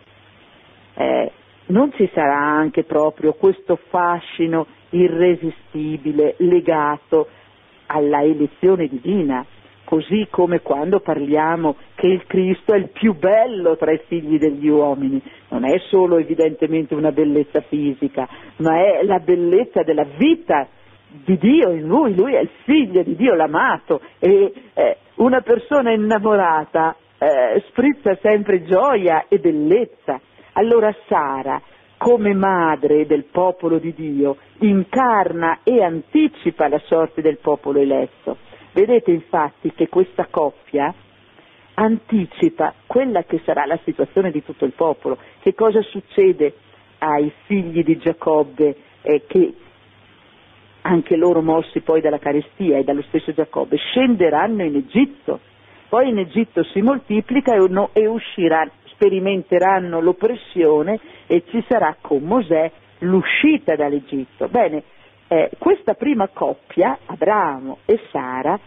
Non ci sarà anche proprio questo fascino irresistibile legato alla elezione divina, così come quando parliamo che il Cristo è il più bello tra i figli degli uomini? Non è solo evidentemente una bellezza fisica, ma è la bellezza della vita di Dio in lui è il figlio di Dio, l'amato, e una persona innamorata sprizza sempre gioia e bellezza. Allora Sara, come madre del popolo di Dio, incarna e anticipa la sorte del popolo eletto. Vedete infatti che questa coppia anticipa quella che sarà la situazione di tutto il popolo. Che cosa succede ai figli di Giacobbe, che anche loro mossi poi dalla carestia e dallo stesso Giacobbe scenderanno in Egitto, poi in Egitto si moltiplica e usciranno, sperimenteranno l'oppressione, e ci sarà con Mosè l'uscita dall'Egitto. Bene, questa prima coppia, Abramo e Sara,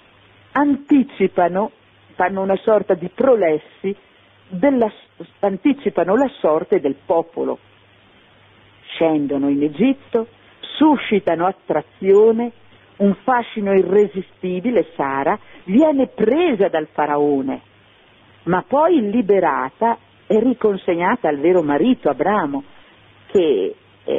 anticipano, fanno una sorta di prolessi, anticipano la sorte del popolo. Scendono in Egitto, suscitano attrazione, un fascino irresistibile. Sara viene presa dal faraone, ma poi liberata e riconsegnata al vero marito Abramo, che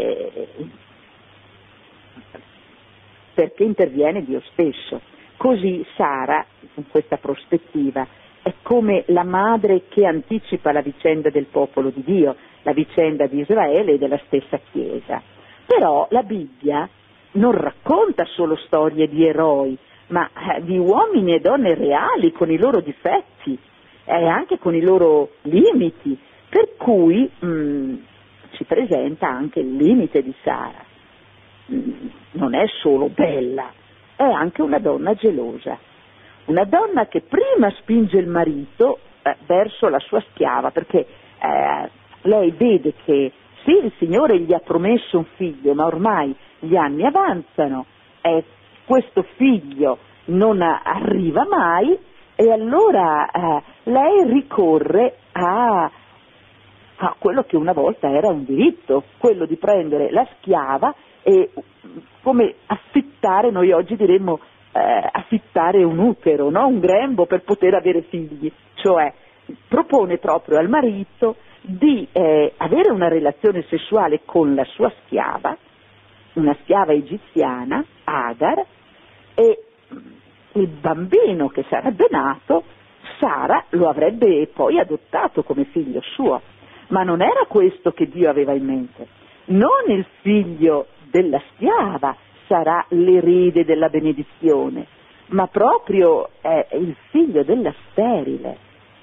perché interviene Dio stesso. Così Sara, in questa prospettiva, è come la madre che anticipa la vicenda del popolo di Dio, la vicenda di Israele e della stessa Chiesa. Però la Bibbia non racconta solo storie di eroi, ma di uomini e donne reali con i loro difetti e anche con i loro limiti, per cui ci presenta anche il limite di Sara. Non è solo bella, è anche una donna gelosa, una donna che prima spinge il marito verso la sua schiava, perché lei vede che sì, il Signore gli ha promesso un figlio, ma ormai gli anni avanzano e questo figlio non arriva mai, e allora lei ricorre a a quello che una volta era un diritto, quello di prendere la schiava e come affittare, noi oggi diremmo affittare un utero, no? Un grembo per poter avere figli, cioè propone proprio al marito di avere una relazione sessuale con la sua schiava, una schiava egiziana, Agar, e il bambino che sarebbe nato, Sara lo avrebbe poi adottato come figlio suo. Ma non era questo che Dio aveva in mente. Non il figlio della schiava sarà l'erede della benedizione, ma proprio il figlio della sterile.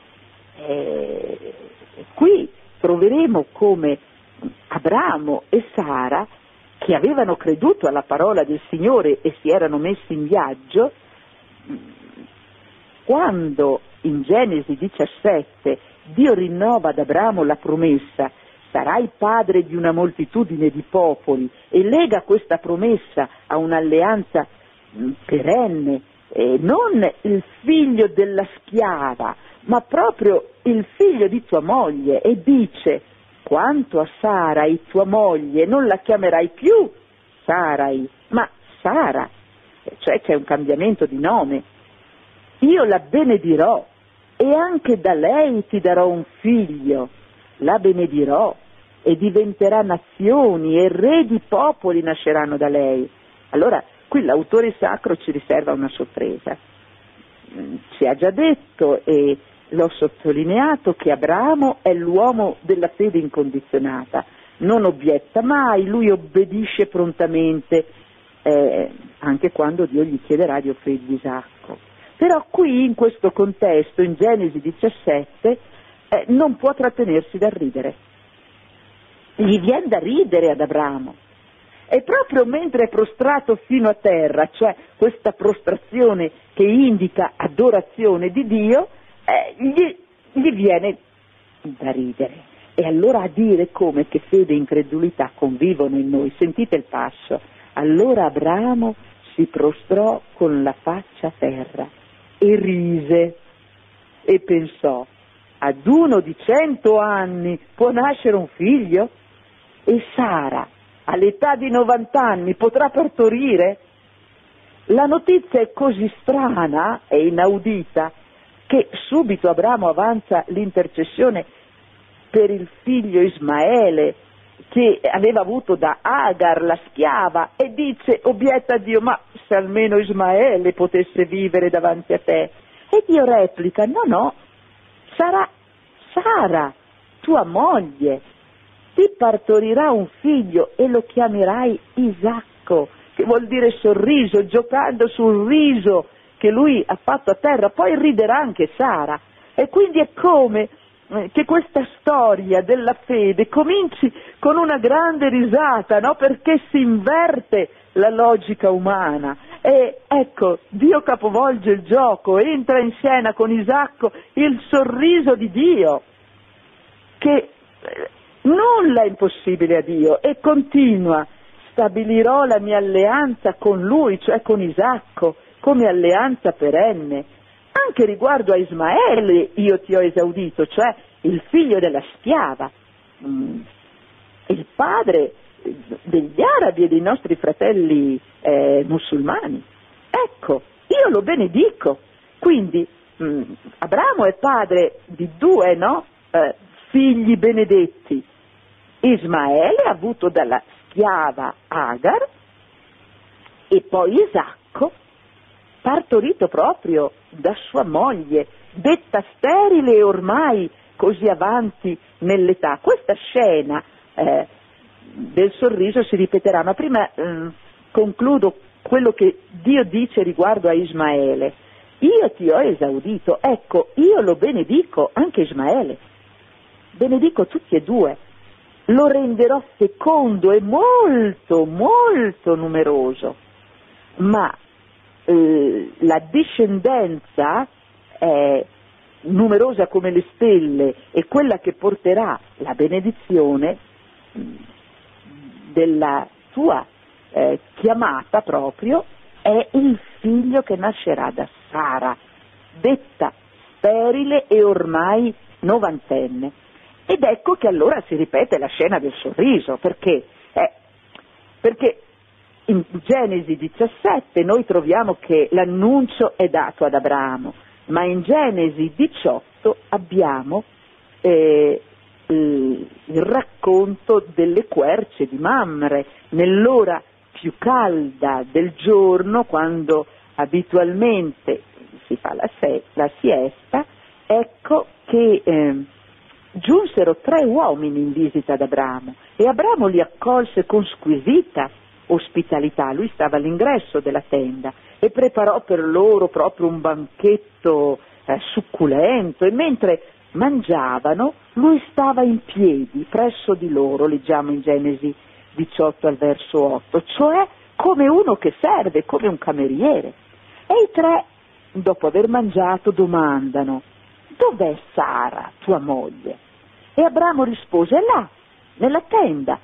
Qui troveremo come Abramo e Sara, che avevano creduto alla parola del Signore e si erano messi in viaggio, quando in Genesi 17 Dio rinnova ad Abramo la promessa: sarai padre di una moltitudine di popoli, e lega questa promessa a un'alleanza perenne, non il figlio della schiava, ma proprio il figlio di tua moglie, e dice: quanto a Sarai tua moglie non la chiamerai più Sarai, ma Sara, cioè c'è un cambiamento di nome. Io la benedirò e anche da lei ti darò un figlio, la benedirò e diventerà nazioni e re di popoli nasceranno da lei. Allora qui l'autore sacro ci riserva una sorpresa. Ci ha già detto, e l'ho sottolineato, che Abramo è l'uomo della fede incondizionata, non obietta mai, lui obbedisce prontamente, anche quando Dio gli chiederà di offrirgli Isacco. Però qui, in questo contesto, in Genesi 17, non può trattenersi dal ridere. Gli viene da ridere ad Abramo. E proprio mentre è prostrato fino a terra, cioè questa prostrazione che indica adorazione di Dio, gli viene da ridere. E allora a dire come che fede e incredulità convivono in noi. Sentite il passo. Allora Abramo si prostrò con la faccia a terra e rise e pensò: ad uno di 100 anni può nascere un figlio? E Sara all'età di 90 anni potrà partorire? La notizia è così strana e inaudita che subito Abramo avanza l'intercessione per il figlio Ismaele che aveva avuto da Agar, la schiava, e dice, obietta a Dio: ma se almeno Ismaele potesse vivere davanti a te. E Dio replica: no, sarà Sara, tua moglie, ti partorirà un figlio e lo chiamerai Isacco, che vuol dire sorriso, giocando sul riso che lui ha fatto a terra. Poi riderà anche Sara. E quindi è come che questa storia della fede cominci con una grande risata, no? Perché si inverte la logica umana. E ecco, Dio capovolge il gioco, entra in scena con Isacco il sorriso di Dio, che nulla è impossibile a Dio, e continua: stabilirò la mia alleanza con lui, cioè con Isacco, come alleanza perenne. Anche riguardo a Ismaele io ti ho esaudito, cioè il figlio della schiava, il padre degli arabi e dei nostri fratelli musulmani. Ecco, io lo benedico. Quindi Abramo è padre di due, figli benedetti. Ismaele avuto dalla schiava Agar, e poi Isacco partorito proprio da sua moglie, detta sterile e ormai così avanti nell'età. Questa scena del sorriso si ripeterà, ma prima concludo quello che Dio dice riguardo a Ismaele. Io ti ho esaudito, ecco, io lo benedico, anche Ismaele, benedico tutti e due, lo renderò fecondo e molto, molto numeroso, ma la discendenza è numerosa come le stelle, e quella che porterà la benedizione della tua chiamata proprio è il figlio che nascerà da Sara, detta sterile e ormai novantenne. Ed ecco che allora si ripete la scena del sorriso, perché in Genesi 17 noi troviamo che l'annuncio è dato ad Abramo, ma in Genesi 18 abbiamo il racconto delle querce di Mamre, nell'ora più calda del giorno, quando abitualmente si fa la siesta. Ecco che giunsero 3 uomini in visita ad Abramo e Abramo li accolse con squisita ospitalità. Lui stava all'ingresso della tenda e preparò per loro proprio un banchetto succulento, e mentre mangiavano lui stava in piedi presso di loro, leggiamo in Genesi 18 al verso 8, cioè come uno che serve, come un cameriere. E i 3, dopo aver mangiato, domandano: dov'è Sara, tua moglie? E Abramo rispose: è là, nella tenda.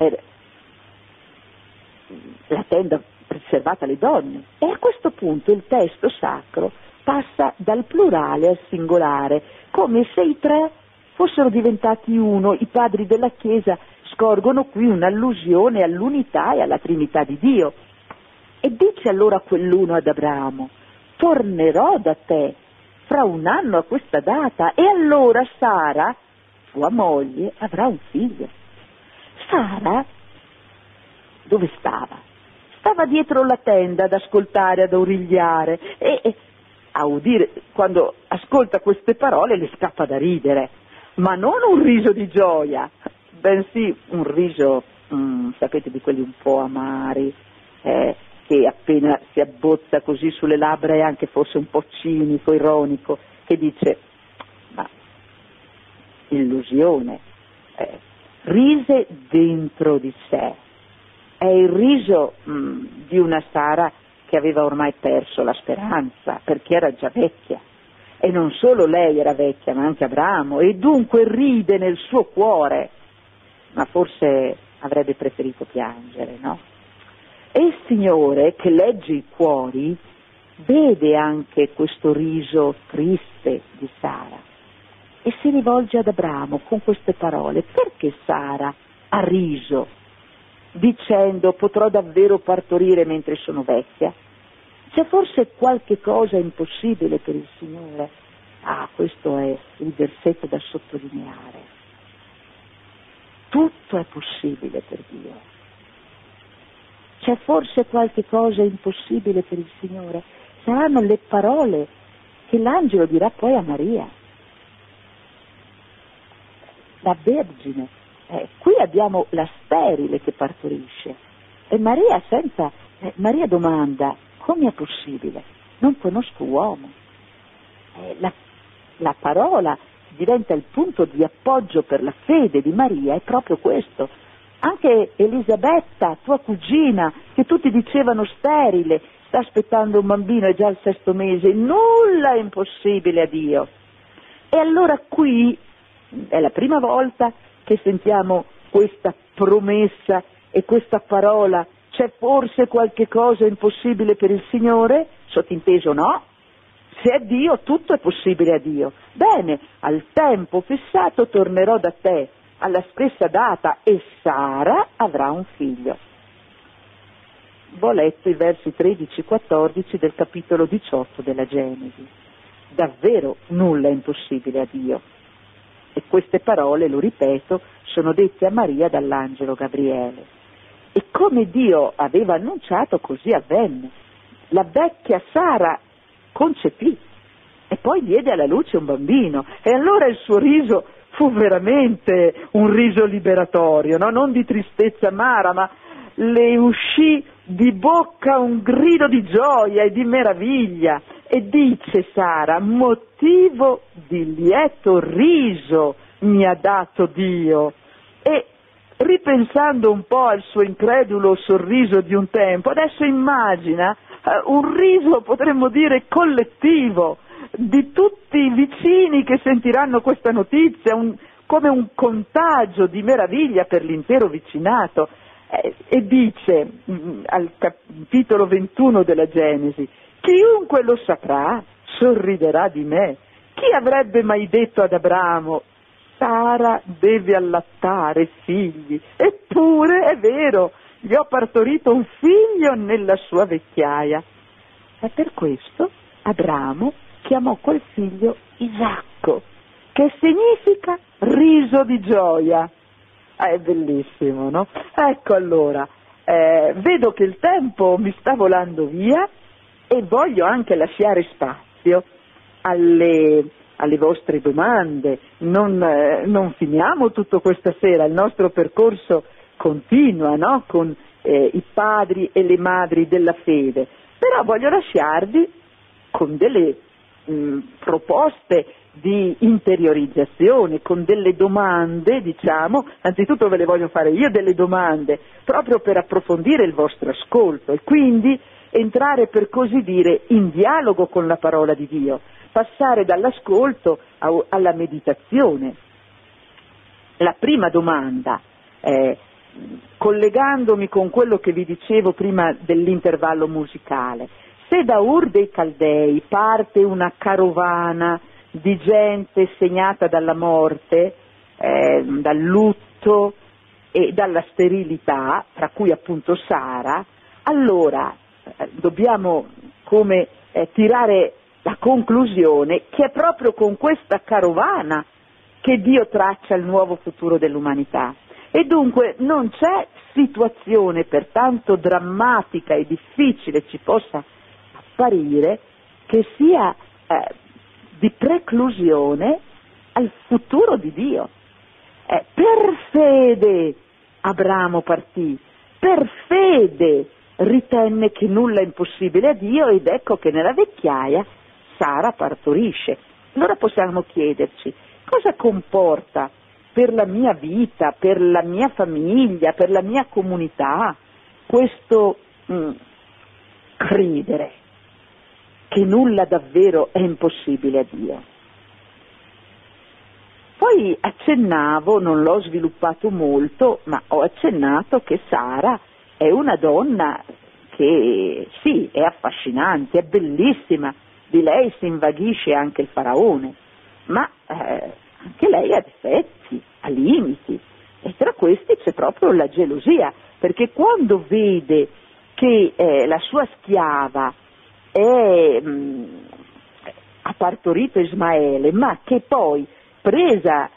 La tenda riservata alle donne. E a questo punto il testo sacro passa dal plurale al singolare, come se i 3 fossero diventati uno. I padri della Chiesa scorgono qui un'allusione all'unità e alla Trinità di Dio. E dice allora quell'uno ad Abramo: tornerò da te fra 1 anno a questa data, e allora Sara, tua moglie, avrà un figlio. Sara dove stava? Stava dietro la tenda ad ascoltare, ad aurigliare, e a udire. Quando ascolta queste parole le scappa da ridere, ma non un riso di gioia, bensì un riso, sapete, di quelli un po' amari, che appena si abbozza così sulle labbra è anche forse un po' cinico, ironico, che dice: ma illusione, rise dentro di sé. È il riso di una Sara che aveva ormai perso la speranza, perché era già vecchia, e non solo lei era vecchia, ma anche Abramo, e dunque ride nel suo cuore, ma forse avrebbe preferito piangere, no? E il Signore, che legge i cuori, vede anche questo riso triste di Sara e si rivolge ad Abramo con queste parole: perché Sara ha riso dicendo: potrò davvero partorire mentre sono vecchia? C'è forse qualche cosa impossibile per il Signore? Questo è il versetto da sottolineare. Tutto è possibile per Dio. C'è forse qualche cosa impossibile per il Signore? Saranno le parole che l'angelo dirà poi a Maria, la Vergine. Qui abbiamo la sterile che partorisce, e Maria Maria domanda: come è possibile? Non conosco uomo. La parola diventa il punto di appoggio per la fede di Maria, è proprio questo. Anche Elisabetta, tua cugina, che tutti dicevano sterile, sta aspettando un bambino, è già al 6° mese, nulla è impossibile a Dio. E allora qui è la prima volta che sentiamo questa promessa e questa parola: c'è forse qualche cosa impossibile per il Signore? Sottinteso no, se è Dio tutto è possibile a Dio. Bene, al tempo fissato tornerò da te, alla stessa data, e Sara avrà un figlio. Ho letto i versi 13-14 del capitolo 18 della Genesi. Davvero nulla è impossibile a Dio. E queste parole, lo ripeto, sono dette a Maria dall'angelo Gabriele. E come Dio aveva annunciato, così avvenne. La vecchia Sara concepì e poi diede alla luce un bambino, e allora il suo riso fu veramente un riso liberatorio, no? Non di tristezza amara, ma le uscì di bocca un grido di gioia e di meraviglia. E dice Sara: motivo di lieto riso mi ha dato Dio. E ripensando un po' al suo incredulo sorriso di un tempo, adesso immagina un riso, potremmo dire, collettivo, di tutti i vicini che sentiranno questa notizia, come un contagio di meraviglia per l'intero vicinato. E dice al capitolo 21 della Genesi: chiunque lo saprà sorriderà di me. Chi avrebbe mai detto ad Abramo: Sara deve allattare figli, eppure è vero, gli ho partorito un figlio nella sua vecchiaia. E per questo Abramo chiamò quel figlio Isacco, che significa riso di gioia. È bellissimo, no? Ecco allora, vedo che il tempo mi sta volando via e voglio anche lasciare spazio alle vostre domande. Non finiamo tutto questa sera, il nostro percorso continua, no? Con i padri e le madri della fede, però voglio lasciarvi con delle proposte di interiorizzazione, con delle domande, diciamo, anzitutto ve le voglio fare io delle domande, proprio per approfondire il vostro ascolto e quindi entrare, per così dire, in dialogo con la parola di Dio, passare dall'ascolto alla meditazione. La prima domanda, collegandomi con quello che vi dicevo prima dell'intervallo musicale: se da Ur dei Caldei parte una carovana di gente segnata dalla morte, dal lutto e dalla sterilità, tra cui appunto Sara, allora dobbiamo come tirare la conclusione che è proprio con questa carovana che Dio traccia il nuovo futuro dell'umanità. E dunque non c'è situazione, per tanto drammatica e difficile ci possa apparire, che sia di preclusione al futuro di Dio. Per fede Abramo partì, per fede ritenne che nulla è impossibile a Dio, ed ecco che nella vecchiaia Sara partorisce. Allora possiamo chiederci: cosa comporta per la mia vita, per la mia famiglia, per la mia comunità questo credere che nulla davvero è impossibile a Dio? Poi accennavo, non l'ho sviluppato molto, ma ho accennato che Sara è una donna che sì, è affascinante, è bellissima, di lei si invaghisce anche il faraone, ma anche lei ha difetti, ha limiti, e tra questi c'è proprio la gelosia, perché quando vede che la sua schiava ha partorito Ismaele, ma che poi presa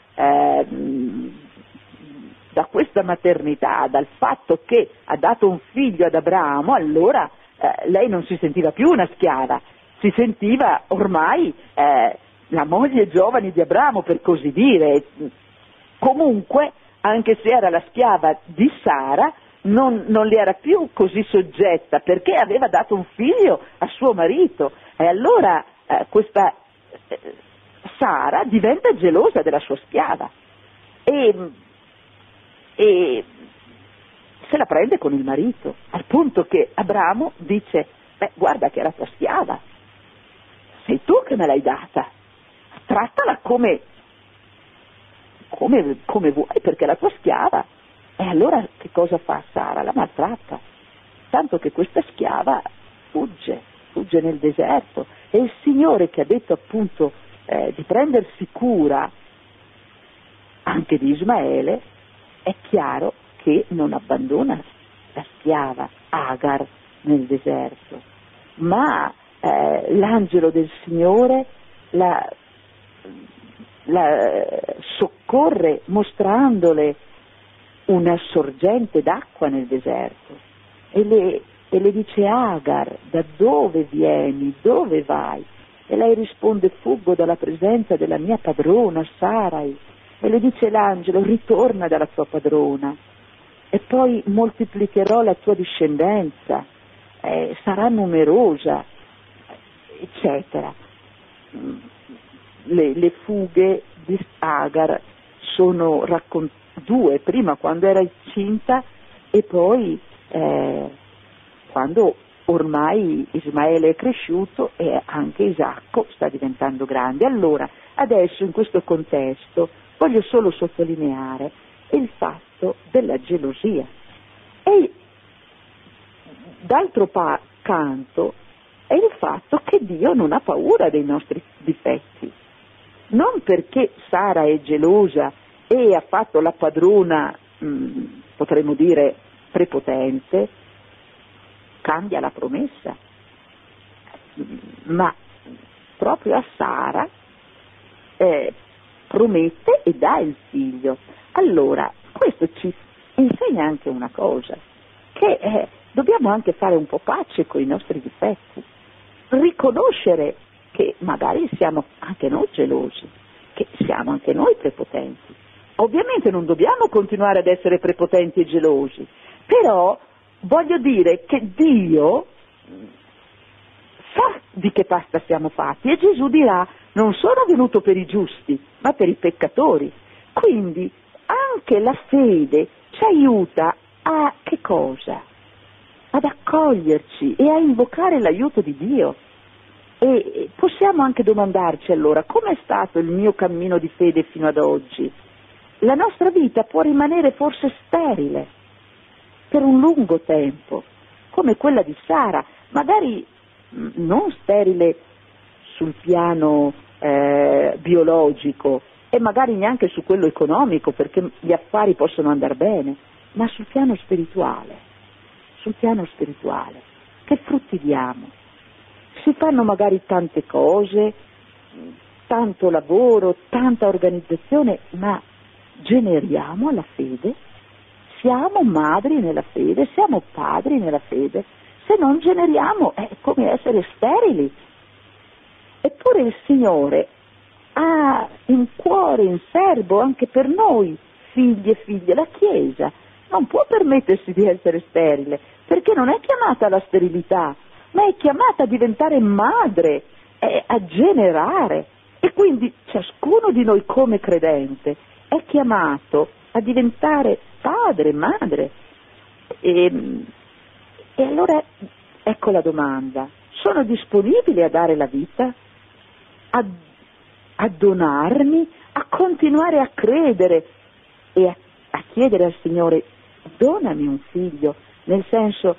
da questa maternità, dal fatto che ha dato un figlio ad Abramo, allora lei non si sentiva più una schiava, si sentiva ormai la moglie giovane di Abramo, per così dire. Comunque, anche se era la schiava di Sara, non le era più così soggetta, perché aveva dato un figlio a suo marito, e allora questa Sara diventa gelosa della sua schiava e se la prende con il marito, al punto che Abramo dice: guarda che era tua schiava, sei tu che me l'hai data, trattala come vuoi, perché è la tua schiava. E allora che cosa fa Sara? La maltratta, tanto che questa schiava fugge nel deserto, e il Signore, che ha detto appunto di prendersi cura anche di Ismaele, è chiaro che non abbandona la schiava Agar nel deserto, ma l'angelo del Signore la soccorre mostrandole una sorgente d'acqua nel deserto, e le dice: Agar, da dove vieni, dove vai? E lei risponde: fuggo dalla presenza della mia padrona Sarai. E le dice l'angelo: ritorna dalla tua padrona, e poi moltiplicherò la tua discendenza, sarà numerosa, eccetera. Le fughe di Agar sono due: prima quando era incinta, e poi quando ormai Ismaele è cresciuto e anche Isacco sta diventando grande. Allora, adesso in questo contesto voglio solo sottolineare il fatto della gelosia, e d'altro canto è il fatto che Dio non ha paura dei nostri difetti. non perché Sara è gelosa e ha fatto la padrona, potremmo dire prepotente, cambia la promessa, ma proprio a Sara promette e dà il figlio. Allora, questo ci insegna anche una cosa, che dobbiamo anche fare un po' pace con i nostri difetti, riconoscere che magari siamo anche noi gelosi, che siamo anche noi prepotenti. Ovviamente non dobbiamo continuare ad essere prepotenti e gelosi, però voglio dire che Dio sa di che pasta siamo fatti e Gesù dirà: non sono venuto per i giusti, ma per i peccatori. Quindi anche la fede ci aiuta a che cosa? Ad accoglierci e a invocare l'aiuto di Dio. E possiamo anche domandarci allora: com'è stato il mio cammino di fede fino ad oggi? La nostra vita può rimanere forse sterile per un lungo tempo, come quella di Sara, magari non sterile sul piano biologico e magari neanche su quello economico, perché gli affari possono andare bene, ma sul piano spirituale. Che frutti diamo? Si fanno magari tante cose, tanto lavoro, tanta organizzazione, ma generiamo alla fede? Siamo madri nella fede? Siamo padri nella fede? Se non generiamo è come essere sterili. Eppure il Signore ha in cuore, in serbo anche per noi, figli e figlie. La Chiesa non può permettersi di essere sterile, perché non è chiamata alla sterilità, ma è chiamata a diventare madre, a generare. E quindi ciascuno di noi come credente è chiamato a diventare padre, madre. E allora ecco la domanda: sono disponibile a dare la vita? A donarmi? A continuare a credere e a chiedere al Signore: donami un figlio, nel senso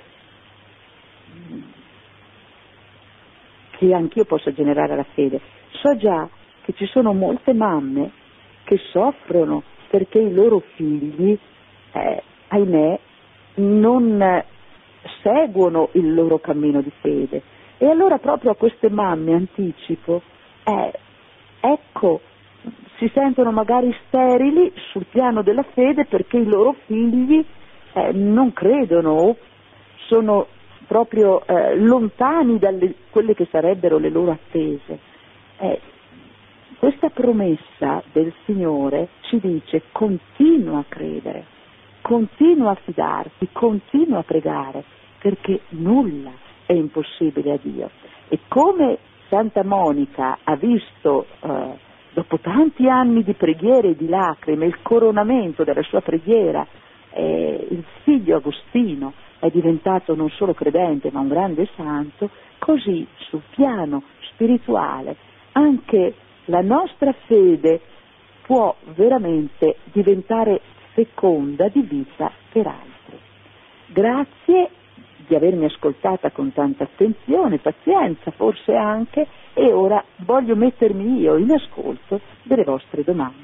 che anch'io possa generare la fede. So già che ci sono molte mamme che soffrono perché i loro figli, ahimè, non seguono il loro cammino di fede. E allora proprio a queste mamme anticipo, ecco, si sentono magari sterili sul piano della fede perché i loro figli non credono o sono proprio lontani dalle quelle che sarebbero le loro attese. Questa promessa del Signore ci dice: continua a credere, continua a fidarti, continua a pregare, perché nulla è impossibile a Dio. E come Santa Monica ha visto dopo tanti anni di preghiere e di lacrime il coronamento della sua preghiera, il figlio Agostino è diventato non solo credente ma un grande santo, così sul piano spirituale anche la nostra fede può veramente diventare feconda di vita per altri. Grazie di avermi ascoltata con tanta attenzione, pazienza forse anche, e ora voglio mettermi io in ascolto delle vostre domande.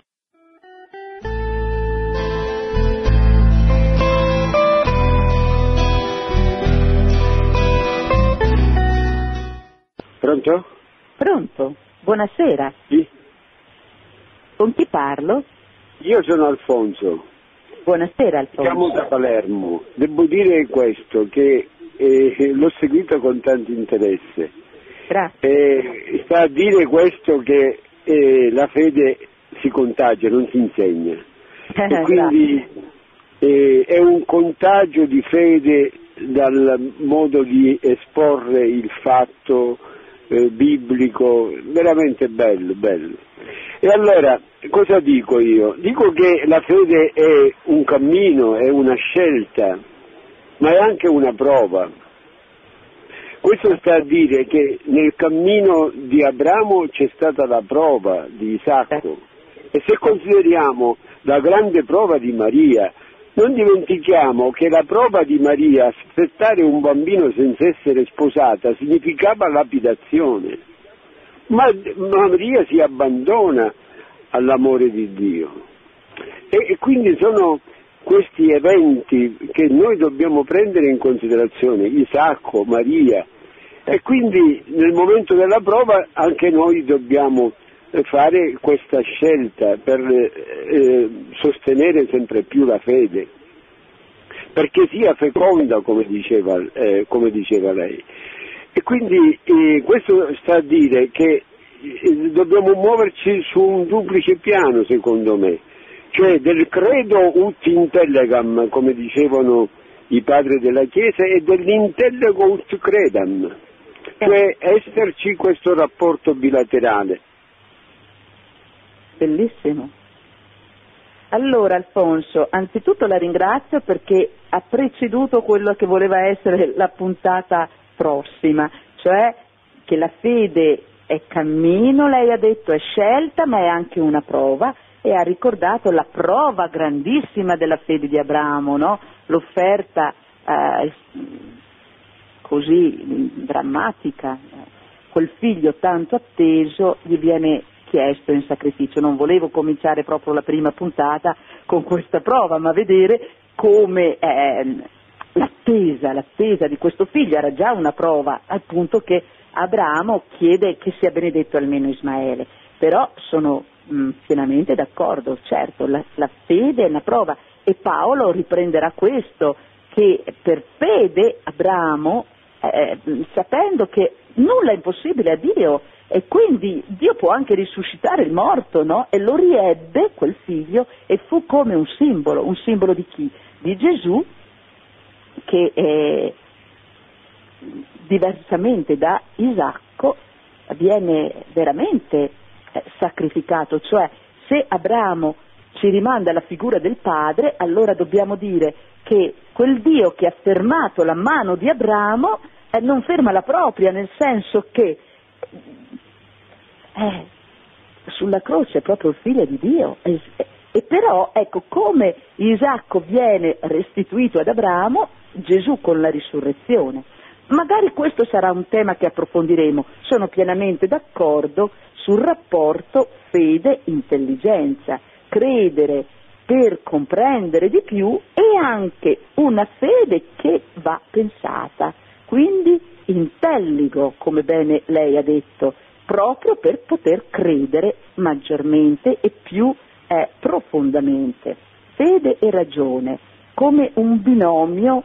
Pronto? Pronto? Buonasera. Sì. Con chi parlo? Io sono Alfonso. Buonasera Alfonso. Siamo da Palermo. Devo dire questo, che l'ho seguito con tanto interesse. Grazie. Sta a dire questo che la fede si contagia, non si insegna. E quindi è un contagio di fede dal modo di esporre il fatto biblico, veramente bello, bello. E allora, cosa dico io? Dico che la fede è un cammino, è una scelta, ma è anche una prova. Questo sta a dire che nel cammino di Abramo c'è stata la prova di Isacco, e se consideriamo la grande prova di Maria, non dimentichiamo che la prova di Maria, aspettare un bambino senza essere sposata, significava lapidazione. ma Maria si abbandona all'amore di Dio. E quindi sono questi eventi che noi dobbiamo prendere in considerazione, Isacco, Maria, e quindi nel momento della prova anche noi dobbiamo fare questa scelta per sostenere sempre più la fede, perché sia feconda, come diceva lei. E quindi questo sta a dire che dobbiamo muoverci su un duplice piano, secondo me, cioè del credo ut intellegam, come dicevano i padri della Chiesa, e dell'intellego ut credam, cioè esserci questo rapporto bilaterale. Bellissimo. Allora Alfonso, anzitutto la ringrazio perché ha preceduto quello che voleva essere la puntata prossima, cioè che la fede è cammino, lei ha detto è scelta, ma è anche una prova, e ha ricordato la prova grandissima della fede di Abramo, no? L'offerta così drammatica, quel figlio tanto atteso gli viene chiesto in sacrificio. Non volevo cominciare proprio la prima puntata con questa prova, ma vedere come l'attesa di questo figlio era già una prova, al punto che Abramo chiede che sia benedetto almeno Ismaele. Però sono pienamente d'accordo, certo, la fede è una prova, e Paolo riprenderà questo, che per fede Abramo, sapendo che nulla è impossibile a Dio, e quindi Dio può anche risuscitare il morto, no? E lo riebbe quel figlio, e fu come un simbolo di chi? Di Gesù, che diversamente da Isacco viene veramente sacrificato. Cioè, se Abramo ci rimanda alla figura del padre, allora dobbiamo dire che quel Dio che ha fermato la mano di Abramo non ferma la propria, nel senso che sulla croce è proprio il figlio di Dio, e però ecco come Isacco viene restituito ad Abramo, Gesù con la risurrezione. Magari questo sarà un tema che approfondiremo. Sono pienamente d'accordo sul rapporto fede-intelligenza, credere per comprendere di più, e anche una fede che va pensata, quindi intelligo, come bene lei ha detto, proprio per poter credere maggiormente e più profondamente. Fede e ragione, come un binomio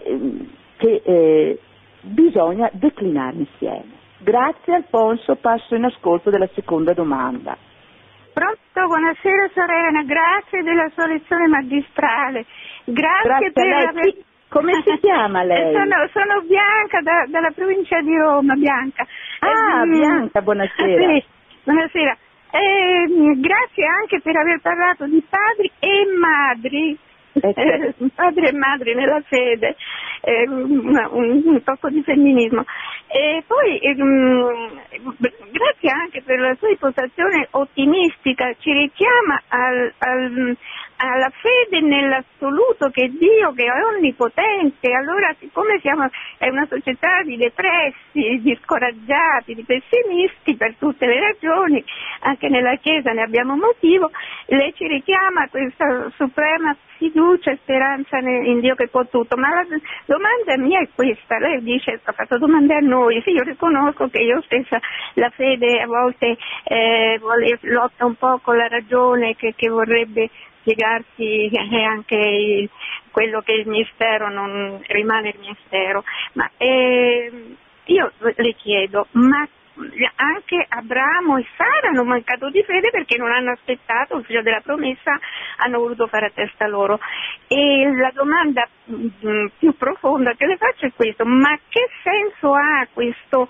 che bisogna declinare insieme. Grazie Alfonso, passo in ascolto della seconda domanda. Pronto, buonasera Serena, grazie della sua lezione magistrale. Grazie per aver... Come si chiama lei? Sono Bianca, dalla provincia di Roma, Bianca. Bianca, buonasera. Sì, buonasera. Grazie anche per aver parlato di padri e madri. Padri e madri nella fede, un tocco di femminismo. E poi grazie anche per la sua impostazione ottimistica, ci richiama alla fede nell'assoluto, che Dio, che è onnipotente. Allora, siccome è una società di depressi, di scoraggiati, di pessimisti per tutte le ragioni, anche nella Chiesa ne abbiamo motivo, lei ci richiama a questa suprema fiducia e speranza in Dio che può tutto. Ma la domanda mia è questa: lei dice, ha fatto domande a noi, sì, io riconosco che io stessa la fede a volte lotta un po' con la ragione che vorrebbe spiegarsi anche quello che è il mistero non rimane il mistero. Ma io le chiedo, ma anche Abramo e Sara hanno mancato di fede perché non hanno aspettato il figlio della promessa, hanno voluto fare a testa loro. E la domanda più profonda che le faccio è questo: ma che senso ha questo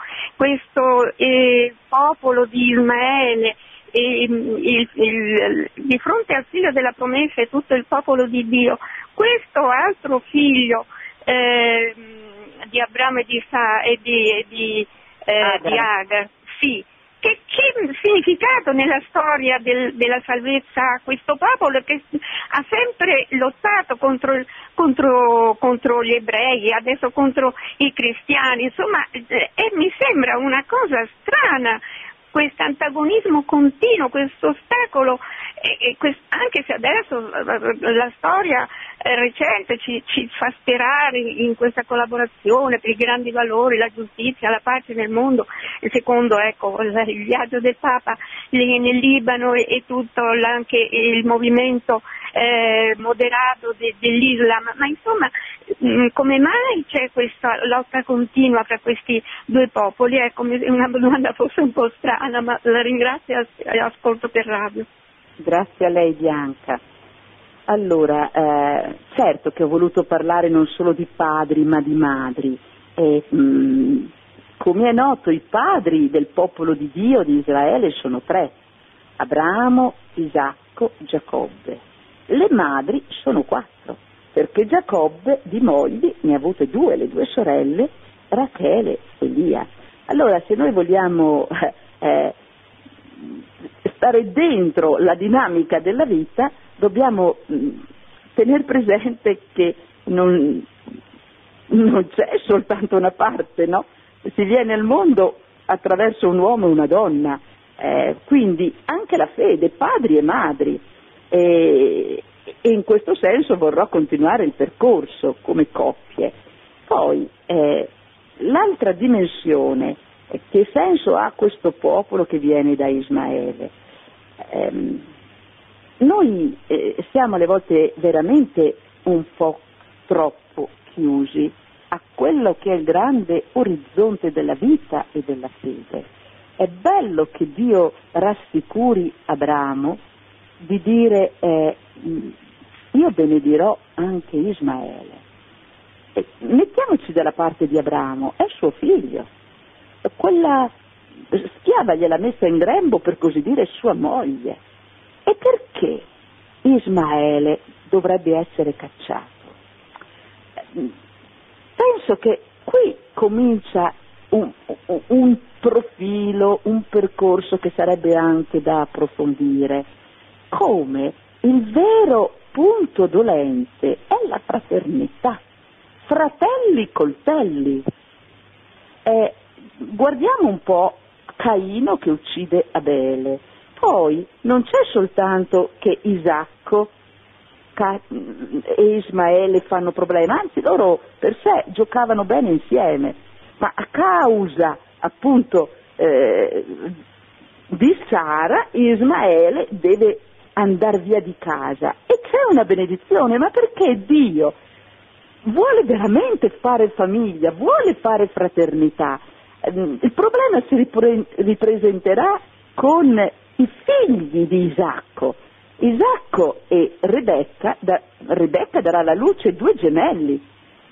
popolo di Ismaele di fronte al figlio della promessa e tutto il popolo di Dio, questo altro figlio di Abramo e di Agar, sì. Che significato nella storia della salvezza ha questo popolo che ha sempre lottato contro gli ebrei, adesso contro i cristiani, insomma, mi sembra una cosa strana questo antagonismo continuo, questo ostacolo, anche se adesso la storia recente ci fa sperare in questa collaborazione per i grandi valori, la giustizia, la pace nel mondo, e secondo il viaggio del Papa nel Libano e tutto anche il movimento moderato dell'Islam, ma insomma come mai c'è questa lotta continua tra questi due popoli? Ecco, una domanda forse un po' strana, ma la ringrazio e ascolto per radio. Grazie a lei, Bianca. Allora, certo che ho voluto parlare non solo di padri ma di madri. Come è noto, i padri del popolo di Dio, di Israele, sono 3: Abramo, Isacco, Giacobbe. Le madri sono 4, perché Giacobbe di mogli ne ha avute 2, le 2 sorelle, Rachele e Lia. Allora, se noi vogliamo stare dentro la dinamica della vita, dobbiamo tenere presente che non c'è soltanto una parte, no? Si viene al mondo attraverso un uomo e una donna, quindi anche la fede, padri e madri, e in questo senso vorrò continuare il percorso come coppie. Poi l'altra dimensione, che senso ha questo popolo che viene da Ismaele? Noi siamo alle volte veramente un po' troppo chiusi a quello che è il grande orizzonte della vita e della fede. È bello che Dio rassicuri Abramo di dire io benedirò anche Ismaele. Mettiamoci dalla parte di Abramo, è suo figlio, quella schiava gliel'ha messa in grembo, per così dire, sua moglie. E perché Ismaele dovrebbe essere cacciato? Penso che qui comincia un profilo, un percorso che sarebbe anche da approfondire, come il vero punto dolente è la fraternità, fratelli coltelli. Guardiamo un po' Caino che uccide Abele, poi non c'è soltanto che Isacco e Ismaele fanno problema, anzi loro per sé giocavano bene insieme, ma a causa appunto di Sara Ismaele deve andare via di casa e c'è una benedizione, ma perché Dio vuole veramente fare famiglia, vuole fare fraternità. Il problema si ripresenterà con i figli di Isacco. Isacco e Rebecca darà alla luce 2 gemelli,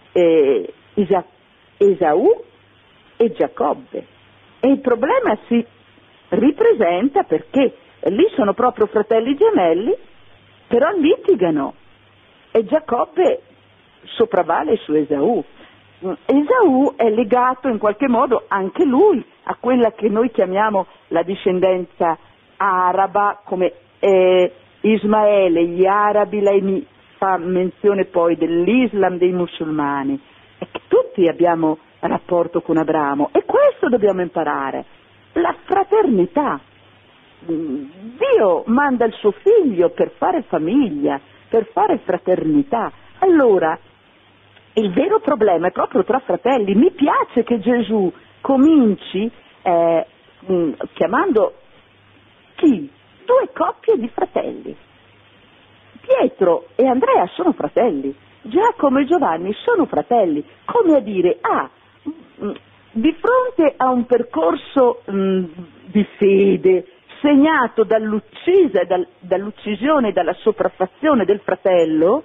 Esaù e Giacobbe. E il problema si ripresenta perché lì sono proprio fratelli gemelli, però litigano e Giacobbe sopravvale su Esaù. Esaù è legato in qualche modo anche lui a quella che noi chiamiamo la discendenza araba, come Ismaele, gli arabi, lei mi fa menzione poi dell'Islam, dei musulmani, e che tutti abbiamo rapporto con Abramo, e questo dobbiamo imparare, la fraternità. Dio manda il suo figlio per fare famiglia, per fare fraternità. Allora il vero problema è proprio tra fratelli. Mi piace che Gesù cominci chiamando chi? 2 coppie di fratelli. Pietro e Andrea sono fratelli, Giacomo e Giovanni sono fratelli, come a dire, di fronte a un percorso di fede segnato dall'uccisione e dalla sopraffazione del fratello,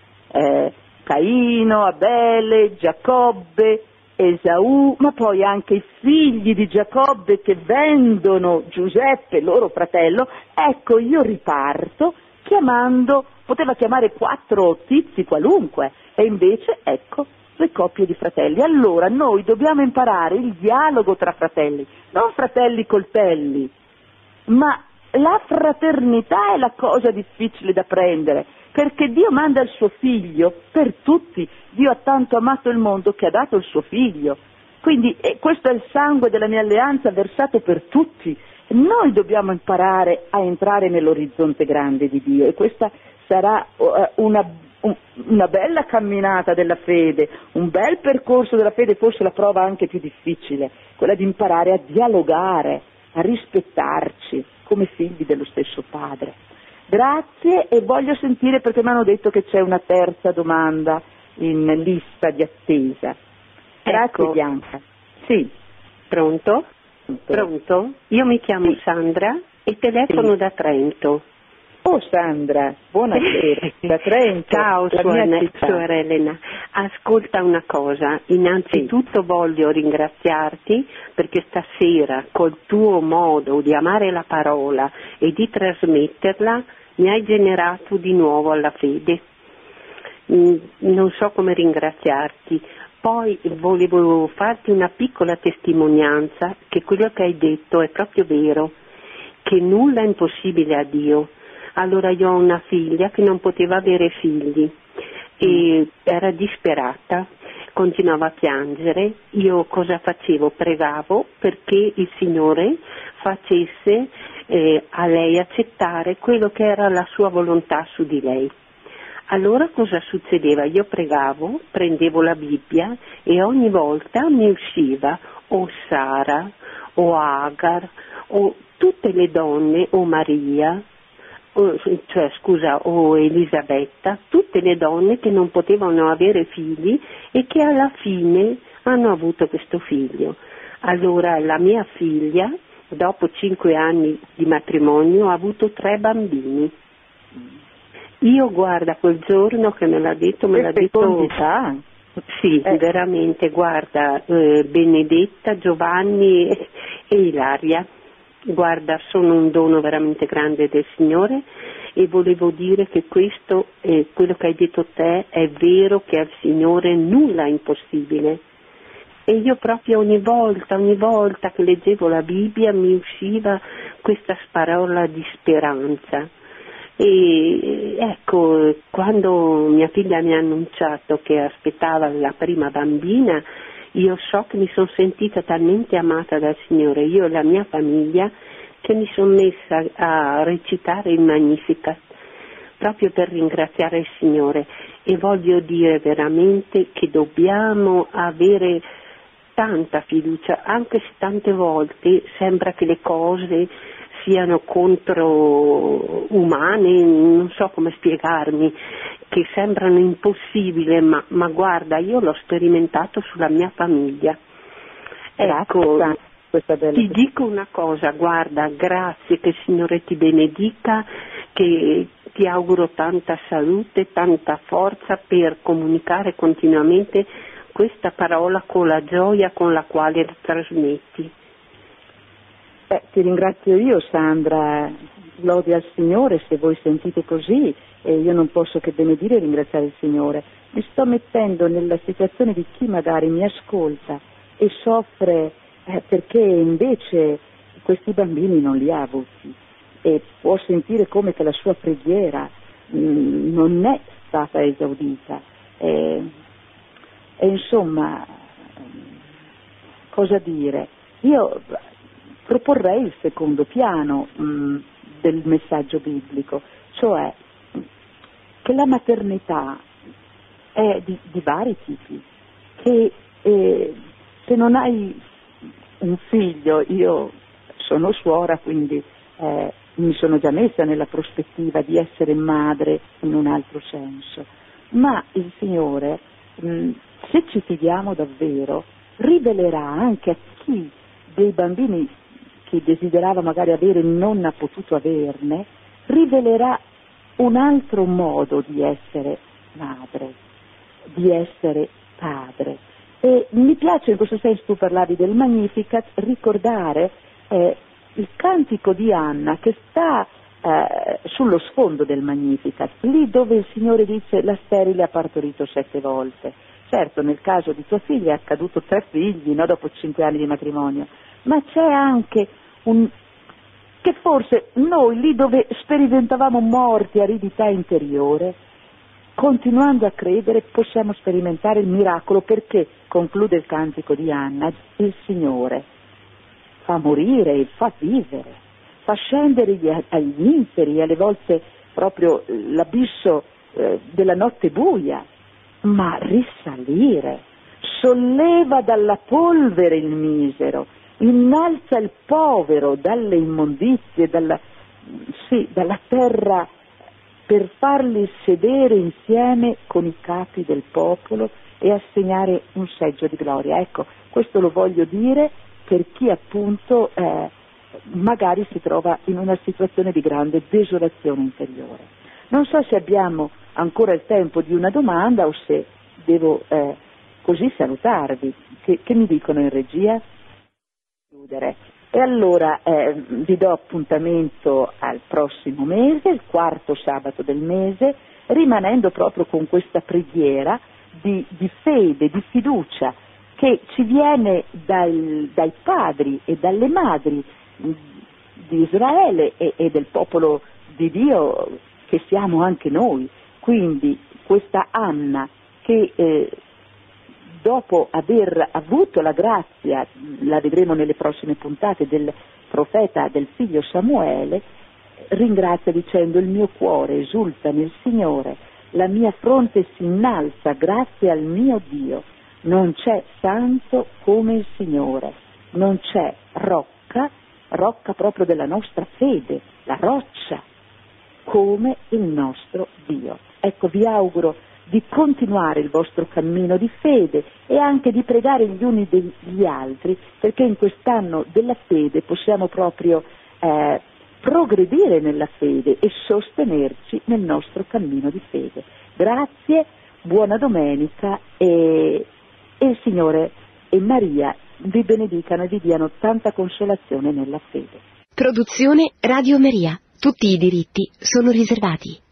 Caino, Abele, Giacobbe, Esaù, ma poi anche i figli di Giacobbe che vendono Giuseppe, loro fratello. Ecco, io riparto poteva chiamare 4 tizi qualunque, e invece ecco 2 coppie di fratelli. Allora noi dobbiamo imparare il dialogo tra fratelli, non fratelli coltelli, ma la fraternità è la cosa difficile da prendere, perché Dio manda il suo figlio per tutti. Dio ha tanto amato il mondo che ha dato il suo figlio, quindi questo è il sangue della mia alleanza versato per tutti, noi dobbiamo imparare a entrare nell'orizzonte grande di Dio, e questa sarà una bella camminata della fede, un bel percorso della fede, forse la prova anche più difficile, quella di imparare a dialogare, a rispettarci come figli dello stesso Padre. Grazie, e voglio sentire, perché mi hanno detto che c'è una terza domanda in lista di attesa. Grazie, ecco. Bianca. Sì. Pronto? Pronto? Io mi chiamo Sandra e telefono da Trento. Oh Sandra, buonasera, da Trento. Ciao suor Elena, ascolta una cosa, innanzitutto voglio ringraziarti perché stasera col tuo modo di amare la parola e di trasmetterla mi hai generato di nuovo alla fede. Non so come ringraziarti. Poi volevo farti una piccola testimonianza che quello che hai detto è proprio vero, che nulla è impossibile a Dio. Allora io ho una figlia che non poteva avere figli e era disperata, continuava a piangere. Io cosa facevo? Pregavo perché il Signore facesse a lei accettare quello che era la sua volontà su di lei. Allora cosa succedeva? Io pregavo, prendevo la Bibbia e ogni volta mi usciva o Sara o Agar o tutte le donne o Maria, o Elisabetta, tutte le donne che non potevano avere figli e che alla fine hanno avuto questo figlio. Allora la mia figlia, dopo 5 anni di matrimonio, ha avuto 3 bambini. Io guarda, quel giorno che me l'ha detto, sì, veramente, guarda, Benedetta, Giovanni e Ilaria. Guarda, sono un dono veramente grande del Signore e volevo dire che questo, quello che hai detto te, è vero che al Signore nulla è impossibile. E io proprio ogni volta che leggevo la Bibbia mi usciva questa parola di speranza. E ecco, quando mia figlia mi ha annunciato che aspettava la prima bambina, io so che mi sono sentita talmente amata dal Signore, io e la mia famiglia, che mi sono messa a recitare il Magnificat proprio per ringraziare il Signore. E voglio dire veramente che dobbiamo avere tanta fiducia, anche se tante volte sembra che le cose siano contro umane, non so come spiegarmi, che sembrano impossibili, ma guarda, io l'ho sperimentato sulla mia famiglia. Ecco, ti dico una cosa, guarda, grazie, che il Signore ti benedica, che ti auguro tanta salute, tanta forza per comunicare continuamente questa parola con la gioia con la quale la trasmetti. Ti ringrazio io, Sandra, lode al Signore se voi sentite così, e io non posso che benedire e ringraziare il Signore. Mi sto mettendo nella situazione di chi magari mi ascolta e soffre perché invece questi bambini non li ha avuti, e può sentire come che la sua preghiera non è stata esaudita. E insomma, cosa dire? Io proporrei il secondo piano del messaggio biblico, cioè che la maternità è di vari tipi, che se non hai un figlio, io sono suora, quindi mi sono già messa nella prospettiva di essere madre in un altro senso, ma il Signore, se ci fidiamo davvero, rivelerà anche a chi dei bambini che desiderava magari avere non ha potuto averne, rivelerà un altro modo di essere madre, di essere padre. E mi piace in questo senso, tu parlavi del Magnificat, ricordare il cantico di Anna che sta sullo sfondo del Magnificat, lì dove il Signore dice: la sterile ha partorito 7 volte. Certo, nel caso di tua figlia è accaduto 3 figli, no, dopo 5 anni di matrimonio, ma c'è anche che forse noi lì dove sperimentavamo morte, aridità interiore, continuando a credere possiamo sperimentare il miracolo, perché, conclude il cantico di Anna, il Signore fa morire e fa vivere, fa scendere agli inferi, alle volte proprio l'abisso della notte buia, ma risalire, solleva dalla polvere il misero, innalza il povero dalle immondizie, dalla terra, per farli sedere insieme con i capi del popolo e assegnare un seggio di gloria. Ecco, questo lo voglio dire per chi appunto magari si trova in una situazione di grande desolazione interiore. Non so se abbiamo ancora il tempo di una domanda o se devo così salutarvi. Che mi dicono in regia? Chiudere. E allora vi do appuntamento al prossimo mese, il 4º sabato del mese, rimanendo proprio con questa preghiera di fede, di fiducia, che ci viene dai padri e dalle madri di Israele e del popolo di Dio che siamo anche noi. Quindi questa Anna che dopo aver avuto la grazia, la vedremo nelle prossime puntate, del profeta, del figlio Samuele, ringrazia dicendo: il mio cuore esulta nel Signore, la mia fronte si innalza grazie al mio Dio, non c'è santo come il Signore, non c'è rocca proprio della nostra fede, la roccia, come il nostro Dio. Ecco, vi auguro di continuare il vostro cammino di fede e anche di pregare gli uni degli altri, perché in quest'anno della fede possiamo proprio progredire nella fede e sostenerci nel nostro cammino di fede. Grazie, buona domenica e il Signore e Maria vi benedicano e vi diano tanta consolazione nella fede. Produzione Radio Maria. Tutti i diritti sono riservati.